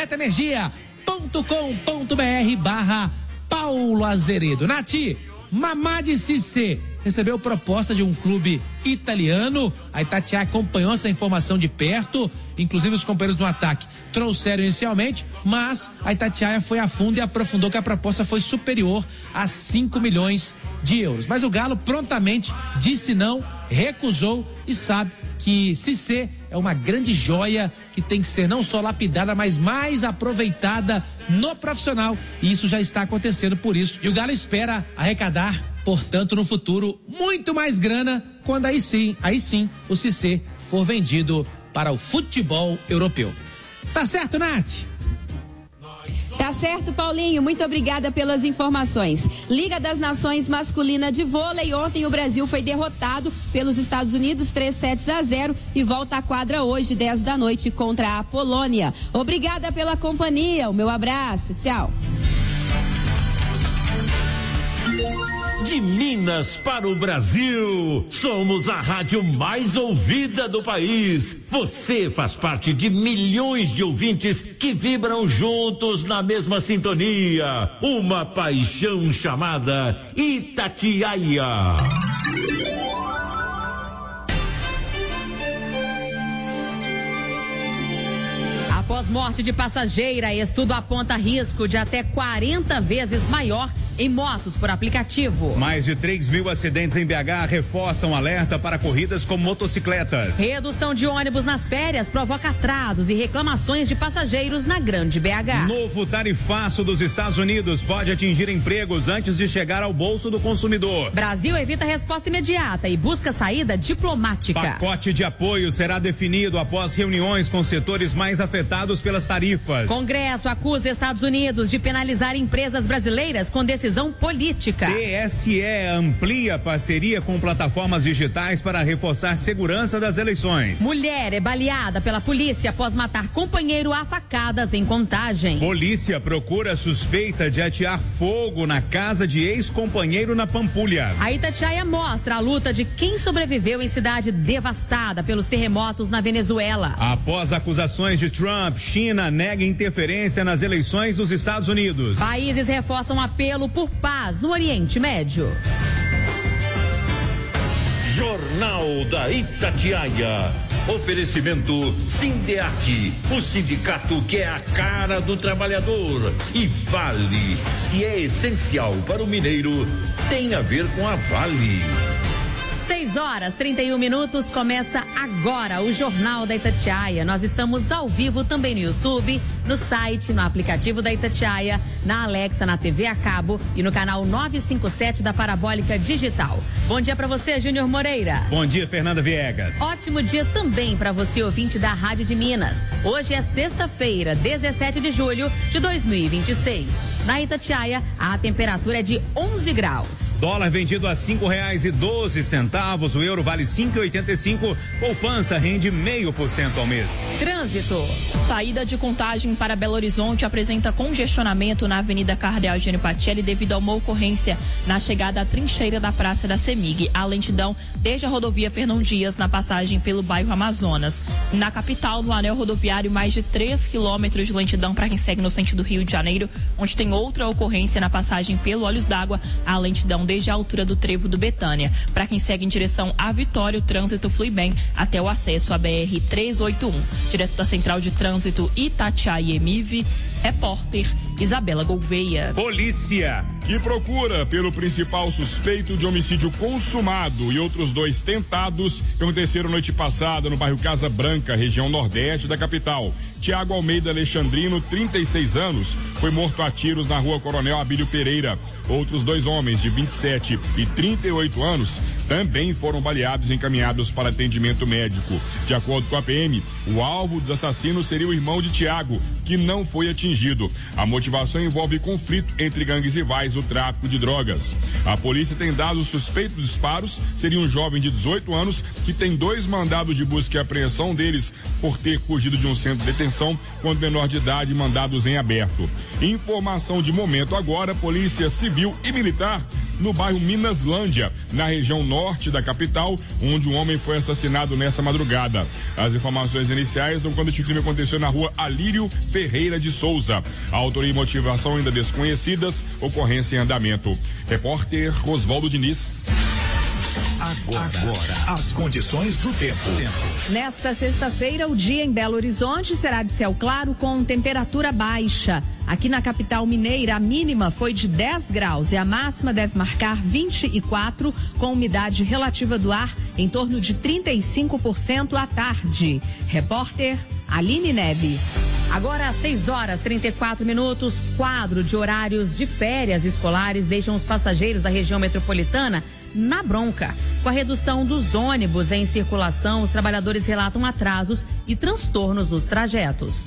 metaenergia.com.br/Paulo Azeredo. Nath, Mamadi Cissé recebeu proposta de um clube italiano. A Itatiaia acompanhou essa informação de perto, inclusive os companheiros do ataque trouxeram inicialmente, mas a Itatiaia foi a fundo e aprofundou que a proposta foi superior a 5 milhões de euros. Mas o Galo prontamente disse não, recusou e sabe que Cissé é uma grande joia que tem que ser não só lapidada, mas mais aproveitada no profissional. E isso já está acontecendo por isso. E o Galo espera arrecadar, portanto, no futuro, muito mais grana quando aí sim o Cissé for vendido para o futebol europeu. Tá certo, Nath? Tá certo, Paulinho, muito obrigada pelas informações. Liga das Nações masculina de vôlei, ontem o Brasil foi derrotado pelos Estados Unidos 3-0 e volta à quadra hoje 10 da noite contra a Polônia. Obrigada pela companhia, o meu abraço, tchau. de Minas para o Brasil. Somos a rádio mais ouvida do país. Você faz parte de milhões de ouvintes que vibram juntos na mesma sintonia. Uma paixão chamada Itatiaia. Após morte de passageira, estudo aponta risco de até 40 vezes maior em motos por aplicativo. Mais de 3.000 acidentes em BH reforçam alerta para corridas com motocicletas. Redução de ônibus nas férias provoca atrasos e reclamações de passageiros na Grande BH. Novo tarifaço dos Estados Unidos pode atingir empregos antes de chegar ao bolso do consumidor. Brasil evita resposta imediata e busca saída diplomática. Pacote de apoio será definido após reuniões com setores mais afetados pelas tarifas. Congresso acusa Estados Unidos de penalizar empresas brasileiras com decisão política. TSE amplia parceria com plataformas digitais para reforçar segurança das eleições. Mulher é baleada pela polícia após matar companheiro a facadas em Contagem. Polícia procura suspeita de atear fogo na casa de ex-companheiro na Pampulha. A Itatiaia mostra a luta de quem sobreviveu em cidade devastada pelos terremotos na Venezuela. Após acusações de Trump, China nega interferência nas eleições dos Estados Unidos. Países reforçam apelo por paz no Oriente Médio. Jornal da Itatiaia. Oferecimento Sindeat, o sindicato que é a cara do trabalhador. E Vale, se é essencial para o mineiro, tem a ver com a Vale. 6h31, começa agora o Jornal da Itatiaia. Nós estamos ao vivo também no YouTube, no site, no aplicativo da Itatiaia, na Alexa, na TV a cabo e no canal 957 da Parabólica Digital. Bom dia para você, Júnior Moreira. Bom dia, Fernanda Viegas. Ótimo dia também para você, ouvinte da Rádio de Minas. Hoje é sexta-feira, 17 de julho de 2026. Na Itatiaia, a temperatura é de 11 graus. Dólar vendido a R$5,12. O euro vale 5,85. Poupança rende 0,5% ao mês. Trânsito. Saída de Contagem para Belo Horizonte apresenta congestionamento na Avenida Cardeal Eugênio Pacelli devido a uma ocorrência na chegada à trincheira da Praça da CEMIG. A lentidão desde a rodovia Fernão Dias na passagem pelo bairro Amazonas. Na capital, no anel rodoviário, mais de 3 quilômetros de lentidão para quem segue no sentido Rio de Janeiro, onde tem outra ocorrência na passagem pelo Olhos d'Água. A lentidão desde a altura do Trevo do Betânia. Para quem segue em direção à Vitória, o trânsito flui bem até o acesso à BR-381. Direto da Central de Trânsito Itatiaia EMIV, repórter Isabela Gouveia. Polícia, que procura pelo principal suspeito de homicídio consumado e outros 2 tentados que aconteceram noite passada no bairro Casa Branca, região nordeste da capital. Tiago Almeida Alexandrino, 36 anos, foi morto a tiros na rua Coronel Abílio Pereira. Outros 2 homens de 27 e 38 anos também foram baleados e encaminhados para atendimento médico. De acordo com a PM, o alvo dos assassinos seria o irmão de Tiago, que não foi atingido. A motivação envolve conflito entre gangues rivais do tráfico de drogas. A polícia tem dado o suspeito dos disparos, seria um jovem de 18 anos que tem 2 mandados de busca e apreensão, deles por ter fugido de um centro de detenção quando menor de idade, mandados em aberto. Informação de momento agora, Polícia Civil e Militar no bairro Minaslândia, na região norte da capital, onde um homem foi assassinado nessa madrugada. As informações iniciais dão quando o crime aconteceu na rua Alírio Ferreira de Souza. A autoria e motivação ainda desconhecidas, ocorrência em andamento. Repórter Oswaldo Diniz. Agora, as condições do tempo. Nesta sexta-feira, o dia em Belo Horizonte será de céu claro com temperatura baixa. Aqui na capital mineira, a mínima foi de 10 graus e a máxima deve marcar 24, com umidade relativa do ar em torno de 35% à tarde. Repórter Aline Neves. Agora, às 6h34, quadro de horários de férias escolares deixam os passageiros da região metropolitana na bronca. Com a redução dos ônibus em circulação, os trabalhadores relatam atrasos e transtornos nos trajetos.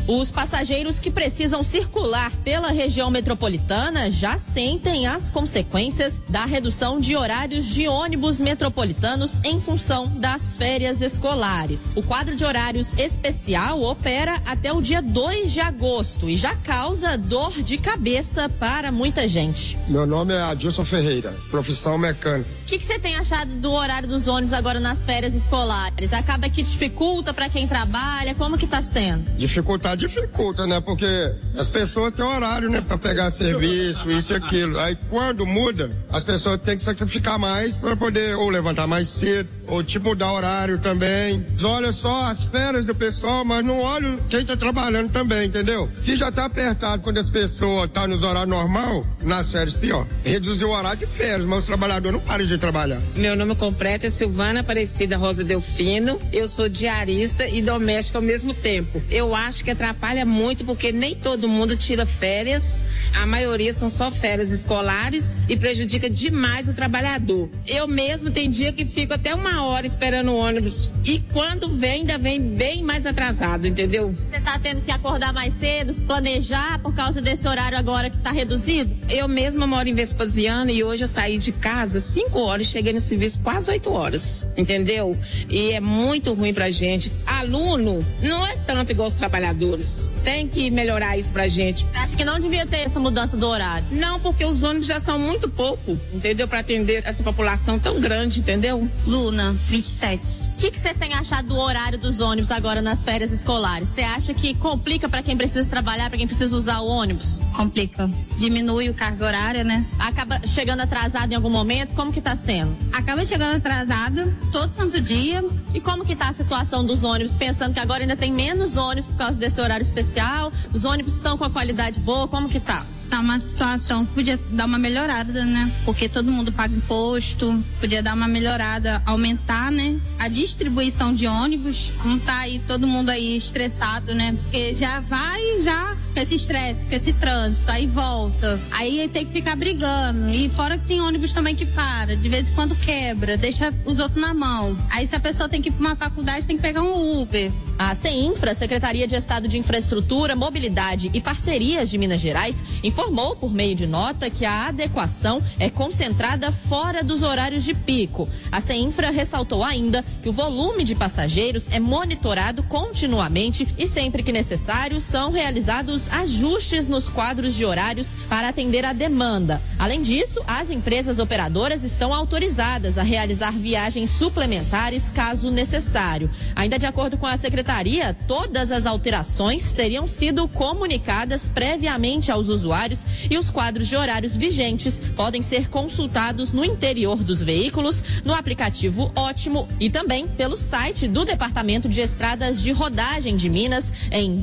Os passageiros que precisam circular pela região metropolitana já sentem as consequências da redução de horários de ônibus metropolitanos em função das férias escolares. O quadro de horários especial opera até o dia 2 de agosto e já causa dor de cabeça para muita gente. Meu nome é Adilson Ferreira, profissão mecânica. O que você tem achado do horário dos ônibus agora nas férias escolares? Acaba que dificulta para quem trabalha? Como que tá sendo? Dificulta, né? Porque as pessoas têm horário, né? Para pegar serviço, isso e aquilo. Aí quando muda, as pessoas têm que sacrificar mais para poder ou levantar mais cedo, ou tipo mudar horário também. Olha só as férias do pessoal, mas não olha quem tá trabalhando também, entendeu? Se já tá apertado quando as pessoas tá nos horários normal, nas férias pior. Reduzir o horário de férias, mas os trabalhadores não param de trabalhar. Meu nome completo é Silvana Aparecida Rosa Delfino. Eu sou diarista e doméstica ao mesmo tempo. Eu acho que atrapalha muito porque nem todo mundo tira férias. A maioria são só férias escolares e prejudica demais o trabalhador. Eu mesmo tem dia que fico até 1 hora esperando o ônibus e quando vem, ainda vem bem mais atrasado, entendeu? Você tá tendo que acordar mais cedo, se planejar por causa desse horário agora que tá reduzido? Eu mesma moro em Vespasiano e hoje eu saí de casa 5 horas, cheguei no serviço quase 8 horas, entendeu? E é muito ruim pra gente. Aluno não é tanto igual os trabalhadores. Tem que melhorar isso pra gente. Acha que não devia ter essa mudança do horário? Não, porque os ônibus já são muito pouco, entendeu? Pra atender essa população tão grande, entendeu? Luna, 27. O que você tem achado do horário dos ônibus agora nas férias escolares? Você acha que complica pra quem precisa trabalhar, pra quem precisa usar o ônibus? Complica. Diminui o carga horária, né? Acaba chegando atrasado em algum momento? Como que tá sendo? Acaba chegando atrasado todo santo dia. E como que tá a situação dos ônibus? Pensando que agora ainda tem menos ônibus por causa desse horário especial, os ônibus estão com a qualidade boa, como que tá? Tá uma situação que podia dar uma melhorada, né? Porque todo mundo paga imposto, podia dar uma melhorada, aumentar, né? A distribuição de ônibus, não tá aí todo mundo aí estressado, né? Porque já vai, com esse estresse, com esse trânsito, aí volta. Aí tem que ficar brigando. E fora que tem ônibus também que para, de vez em quando quebra, deixa os outros na mão. Aí se a pessoa tem que ir pra uma faculdade, tem que pegar um Uber. A CEINFRA, Secretaria de Estado de Infraestrutura, Mobilidade e Parcerias de Minas Gerais, informou por meio de nota que a adequação é concentrada fora dos horários de pico. A CEINFRA ressaltou ainda que o volume de passageiros é monitorado continuamente e sempre que necessário são realizados ajustes nos quadros de horários para atender a demanda. Além disso, as empresas operadoras estão autorizadas a realizar viagens suplementares caso necessário. Ainda de acordo com a Secretaria, todas as alterações teriam sido comunicadas previamente aos usuários e os quadros de horários vigentes podem ser consultados no interior dos veículos, no aplicativo Ótimo e também pelo site do Departamento de Estradas de Rodagem de Minas em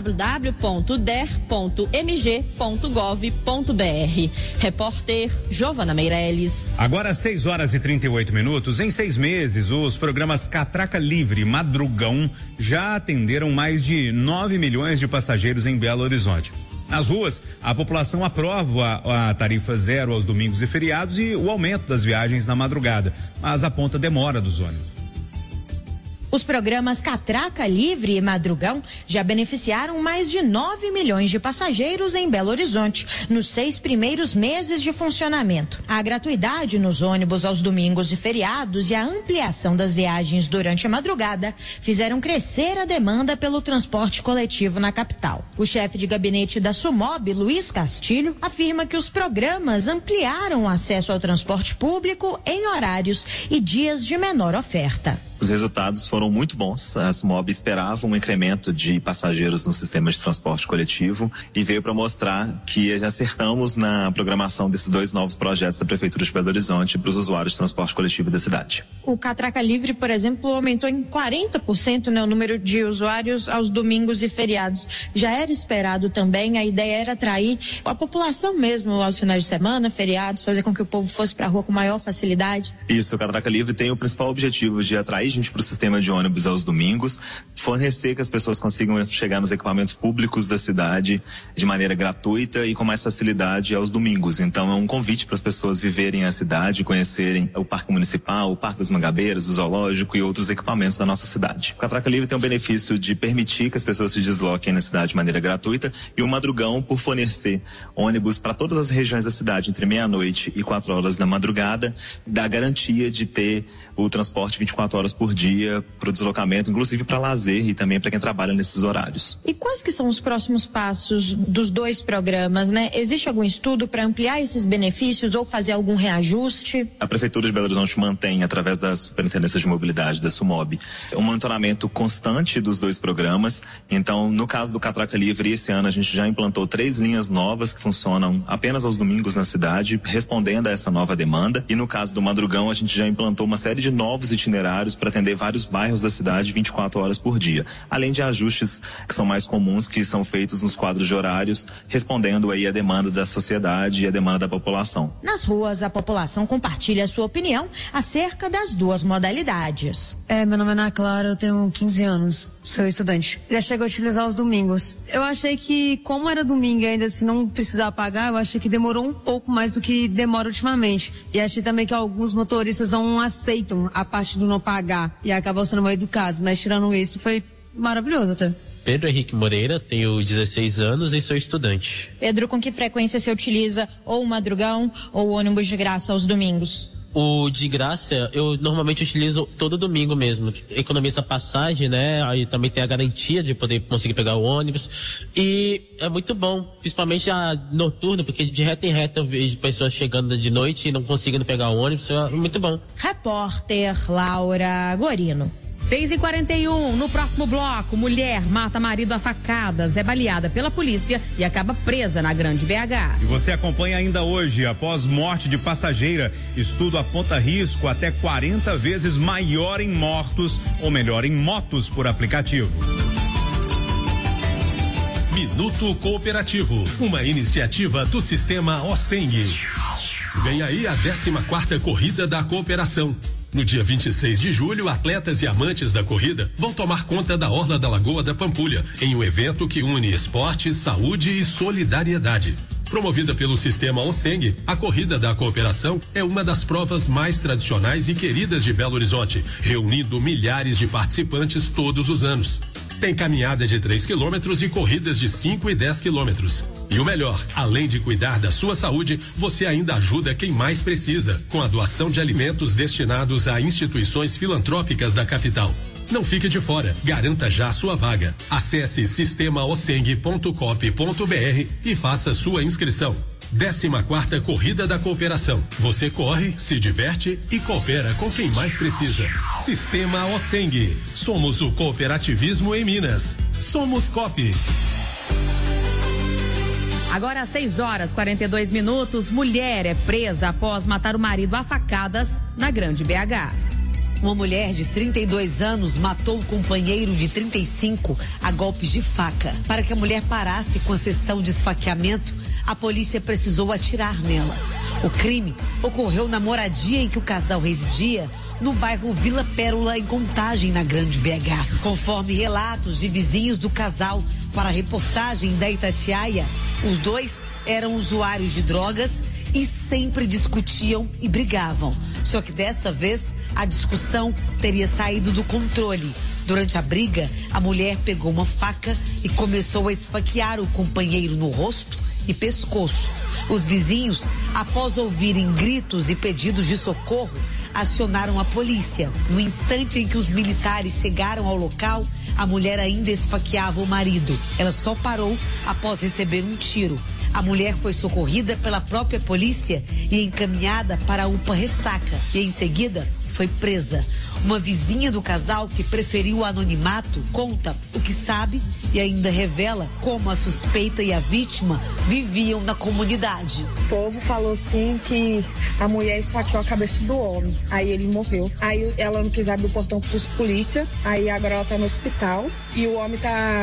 www.der.mg.gov.br. Repórter Giovana Meirelles. Agora 6h38. Em 6 meses, os programas Catraca Livre e Madrugão já atenderam mais de 9 milhões de passageiros em Belo Horizonte. Nas ruas, a população aprova a tarifa zero aos domingos e feriados e o aumento das viagens na madrugada, mas aponta demora dos ônibus. Os programas Catraca Livre e Madrugão já beneficiaram mais de 9 milhões de passageiros em Belo Horizonte nos 6 primeiros meses de funcionamento. A gratuidade nos ônibus aos domingos e feriados e a ampliação das viagens durante a madrugada fizeram crescer a demanda pelo transporte coletivo na capital. O chefe de gabinete da SUMOB, Luiz Castilho, afirma que os programas ampliaram o acesso ao transporte público em horários e dias de menor oferta. Os resultados foram muito bons. A SUMOB esperava um incremento de passageiros no sistema de transporte coletivo e veio para mostrar que já acertamos na programação desses 2 novos projetos da Prefeitura de Belo Horizonte para os usuários de transporte coletivo da cidade. O Catraca Livre, por exemplo, aumentou em 40%, né, o número de usuários aos domingos e feriados. Já era esperado também, a ideia era atrair a população mesmo aos finais de semana, feriados, fazer com que o povo fosse para a rua com maior facilidade. Isso, o Catraca Livre tem o principal objetivo de atrair mais gente para o sistema de ônibus aos domingos, fornecer que as pessoas consigam chegar nos equipamentos públicos da cidade de maneira gratuita e com mais facilidade aos domingos. Então é um convite para as pessoas viverem a cidade, conhecerem o Parque Municipal, o Parque das Mangabeiras, o Zoológico e outros equipamentos da nossa cidade. O Catraca Livre tem o benefício de permitir que as pessoas se desloquem na cidade de maneira gratuita e o Madrugão por fornecer ônibus para todas as regiões da cidade entre meia-noite e 4 horas da madrugada, dá garantia de ter o transporte 24 horas por dia para o deslocamento, inclusive para lazer e também para quem trabalha nesses horários. E quais que são os próximos passos dos 2 programas, né? Existe algum estudo para ampliar esses benefícios ou fazer algum reajuste? A Prefeitura de Belo Horizonte mantém, através da Superintendência de Mobilidade, da SUMOB, um monitoramento constante dos 2 programas. Então, no caso do Catraca Livre, esse ano a gente já implantou 3 linhas novas que funcionam apenas aos domingos na cidade, respondendo a essa nova demanda. E no caso do Madrugão, a gente já implantou uma série de novos itinerários para atender vários bairros da cidade 24 horas por dia. Além de ajustes que são mais comuns, que são feitos nos quadros de horários, respondendo aí a demanda da sociedade e a demanda da população. Nas ruas, a população compartilha a sua opinião acerca das 2 modalidades. Meu nome é Ana Clara, eu tenho 15 anos, sou estudante. Já chego a utilizar os domingos. Eu achei que, como era domingo e ainda se não precisar pagar, eu achei que demorou um pouco mais do que demora ultimamente. E achei também que alguns motoristas não aceitam a parte do não pagar e acabam sendo mal educados, mas tirando isso foi maravilhoso até. Pedro Henrique Moreira, tenho 16 anos e sou estudante. Pedro, com que frequência você utiliza ou o Madrugão ou o ônibus de graça aos domingos? O de graça, eu normalmente utilizo todo domingo mesmo. Economiza passagem, né? Aí também tem a garantia de poder conseguir pegar o ônibus. E é muito bom, principalmente a noturno, porque de reta em reta eu vejo pessoas chegando de noite e não conseguindo pegar o ônibus. É muito bom. Repórter Laura Gorino. 6h41, no próximo bloco, mulher mata marido a facadas, é baleada pela polícia e acaba presa na Grande BH. E você acompanha ainda hoje, após morte de passageira, estudo aponta risco até 40 vezes maior em mortos, ou melhor, em motos por aplicativo. Minuto Cooperativo, uma iniciativa do Sistema OSENG. Vem aí a 14ª Corrida da Cooperação. No dia 26 de julho, atletas e amantes da corrida vão tomar conta da Orla da Lagoa da Pampulha, em um evento que une esporte, saúde e solidariedade. Promovida pelo Sistema OSENG, a Corrida da Cooperação é uma das provas mais tradicionais e queridas de Belo Horizonte, reunindo milhares de participantes todos os anos. Tem caminhada de 3 quilômetros e corridas de 5 e 10 quilômetros. E o melhor, além de cuidar da sua saúde, você ainda ajuda quem mais precisa, com a doação de alimentos destinados a instituições filantrópicas da capital. Não fique de fora, garanta já a sua vaga. Acesse sistemaoseng.coop.br e faça sua inscrição. 14ª Corrida da Cooperação. Você corre, se diverte e coopera com quem mais precisa. Sistema OSENG. Somos o cooperativismo em Minas. Somos COP. Agora às 6h42, mulher é presa após matar o marido a facadas na Grande BH. Uma mulher de 32 anos matou o companheiro de 35 a golpes de faca. Para que a mulher parasse com a sessão de esfaqueamento, a polícia precisou atirar nela. O crime ocorreu na moradia em que o casal residia, no bairro Vila Pérola, em Contagem, na Grande BH. Conforme relatos de vizinhos do casal para a reportagem da Itatiaia, os dois eram usuários de drogas e sempre discutiam e brigavam. Só que dessa vez a discussão teria saído do controle. Durante a briga, a mulher pegou uma faca e começou a esfaquear o companheiro no rosto e pescoço. Os vizinhos, após ouvirem gritos e pedidos de socorro, acionaram a polícia. No instante em que os militares chegaram ao local, a mulher ainda esfaqueava o marido. Ela só parou após receber um tiro. A mulher foi socorrida pela própria polícia e encaminhada para a UPA Ressaca. E em seguida foi presa. Uma vizinha do casal, que preferiu o anonimato, conta o que sabe e ainda revela como a suspeita e a vítima viviam na comunidade. O povo falou assim que a mulher esfaqueou a cabeça do homem. Aí ele morreu. Aí ela não quis abrir o portão para os polícia. Aí agora ela tá no hospital. E o homem tá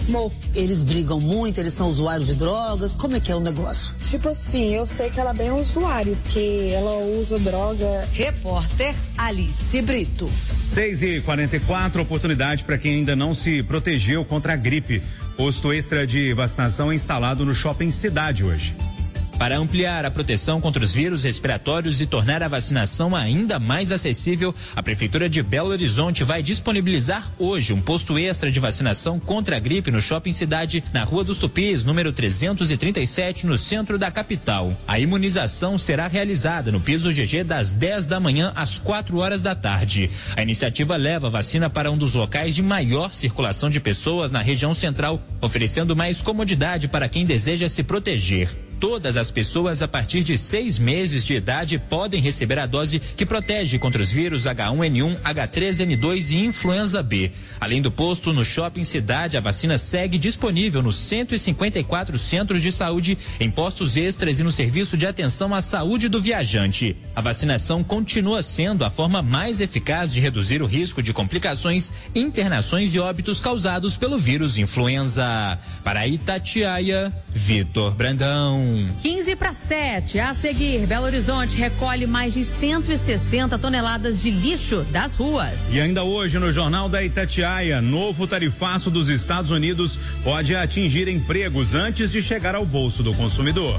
Eles brigam muito, eles são usuários de drogas, como é que é o negócio? Tipo assim, eu sei que ela é bem usuário, porque ela usa droga. Repórter Alice Brito. 6h44, oportunidade para quem ainda não se protegeu contra a gripe. Posto extra de vacinação instalado no Shopping Cidade hoje. Para ampliar a proteção contra os vírus respiratórios e tornar a vacinação ainda mais acessível, a Prefeitura de Belo Horizonte vai disponibilizar hoje um posto extra de vacinação contra a gripe no Shopping Cidade, na Rua dos Tupis, número 337, no centro da capital. A imunização será realizada no piso GG das 10 da manhã às 4 horas da tarde. A iniciativa leva a vacina para um dos locais de maior circulação de pessoas na região central, oferecendo mais comodidade para quem deseja se proteger. Todas as pessoas a partir de 6 meses de idade podem receber a dose que protege contra os vírus H1N1, H3N2 e influenza B. Além do posto no Shopping Cidade, a vacina segue disponível nos 154 centros de saúde, em postos extras e no serviço de atenção à saúde do viajante. A vacinação continua sendo a forma mais eficaz de reduzir o risco de complicações, internações e óbitos causados pelo vírus influenza. Para Itatiaia, Vitor Brandão. 6:45. A seguir, Belo Horizonte recolhe mais de 160 toneladas de lixo das ruas. E ainda hoje no Jornal da Itatiaia, novo tarifaço dos Estados Unidos pode atingir empregos antes de chegar ao bolso do consumidor.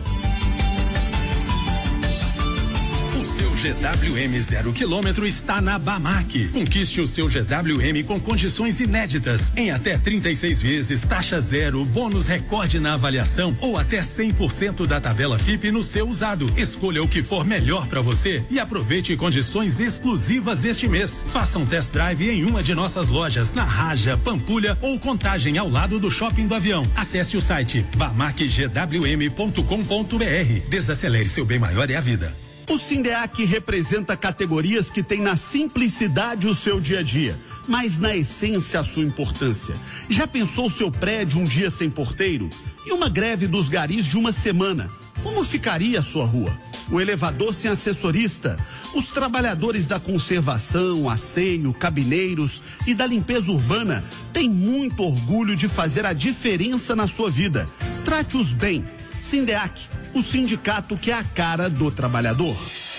Seu GWM 0 km está na Bamac. Conquiste o seu GWM com condições inéditas, em até 36 vezes, taxa zero, bônus recorde na avaliação ou até 100% da tabela FIP no seu usado. Escolha o que for melhor para você e aproveite condições exclusivas este mês. Faça um test drive em uma de nossas lojas, na Raja, Pampulha ou Contagem, ao lado do Shopping do Avião. Acesse o site bamacgwm.com.br. Desacelere, seu bem maior é a vida. O Sindeac representa categorias que têm na simplicidade o seu dia a dia, mas na essência a sua importância. Já pensou seu prédio um dia sem porteiro? E uma greve dos garis de uma semana? Como ficaria a sua rua? O elevador sem assessorista? Os trabalhadores da conservação, asseio, cabineiros e da limpeza urbana têm muito orgulho de fazer a diferença na sua vida. Trate-os bem. Sindeac, o sindicato que é a cara do trabalhador.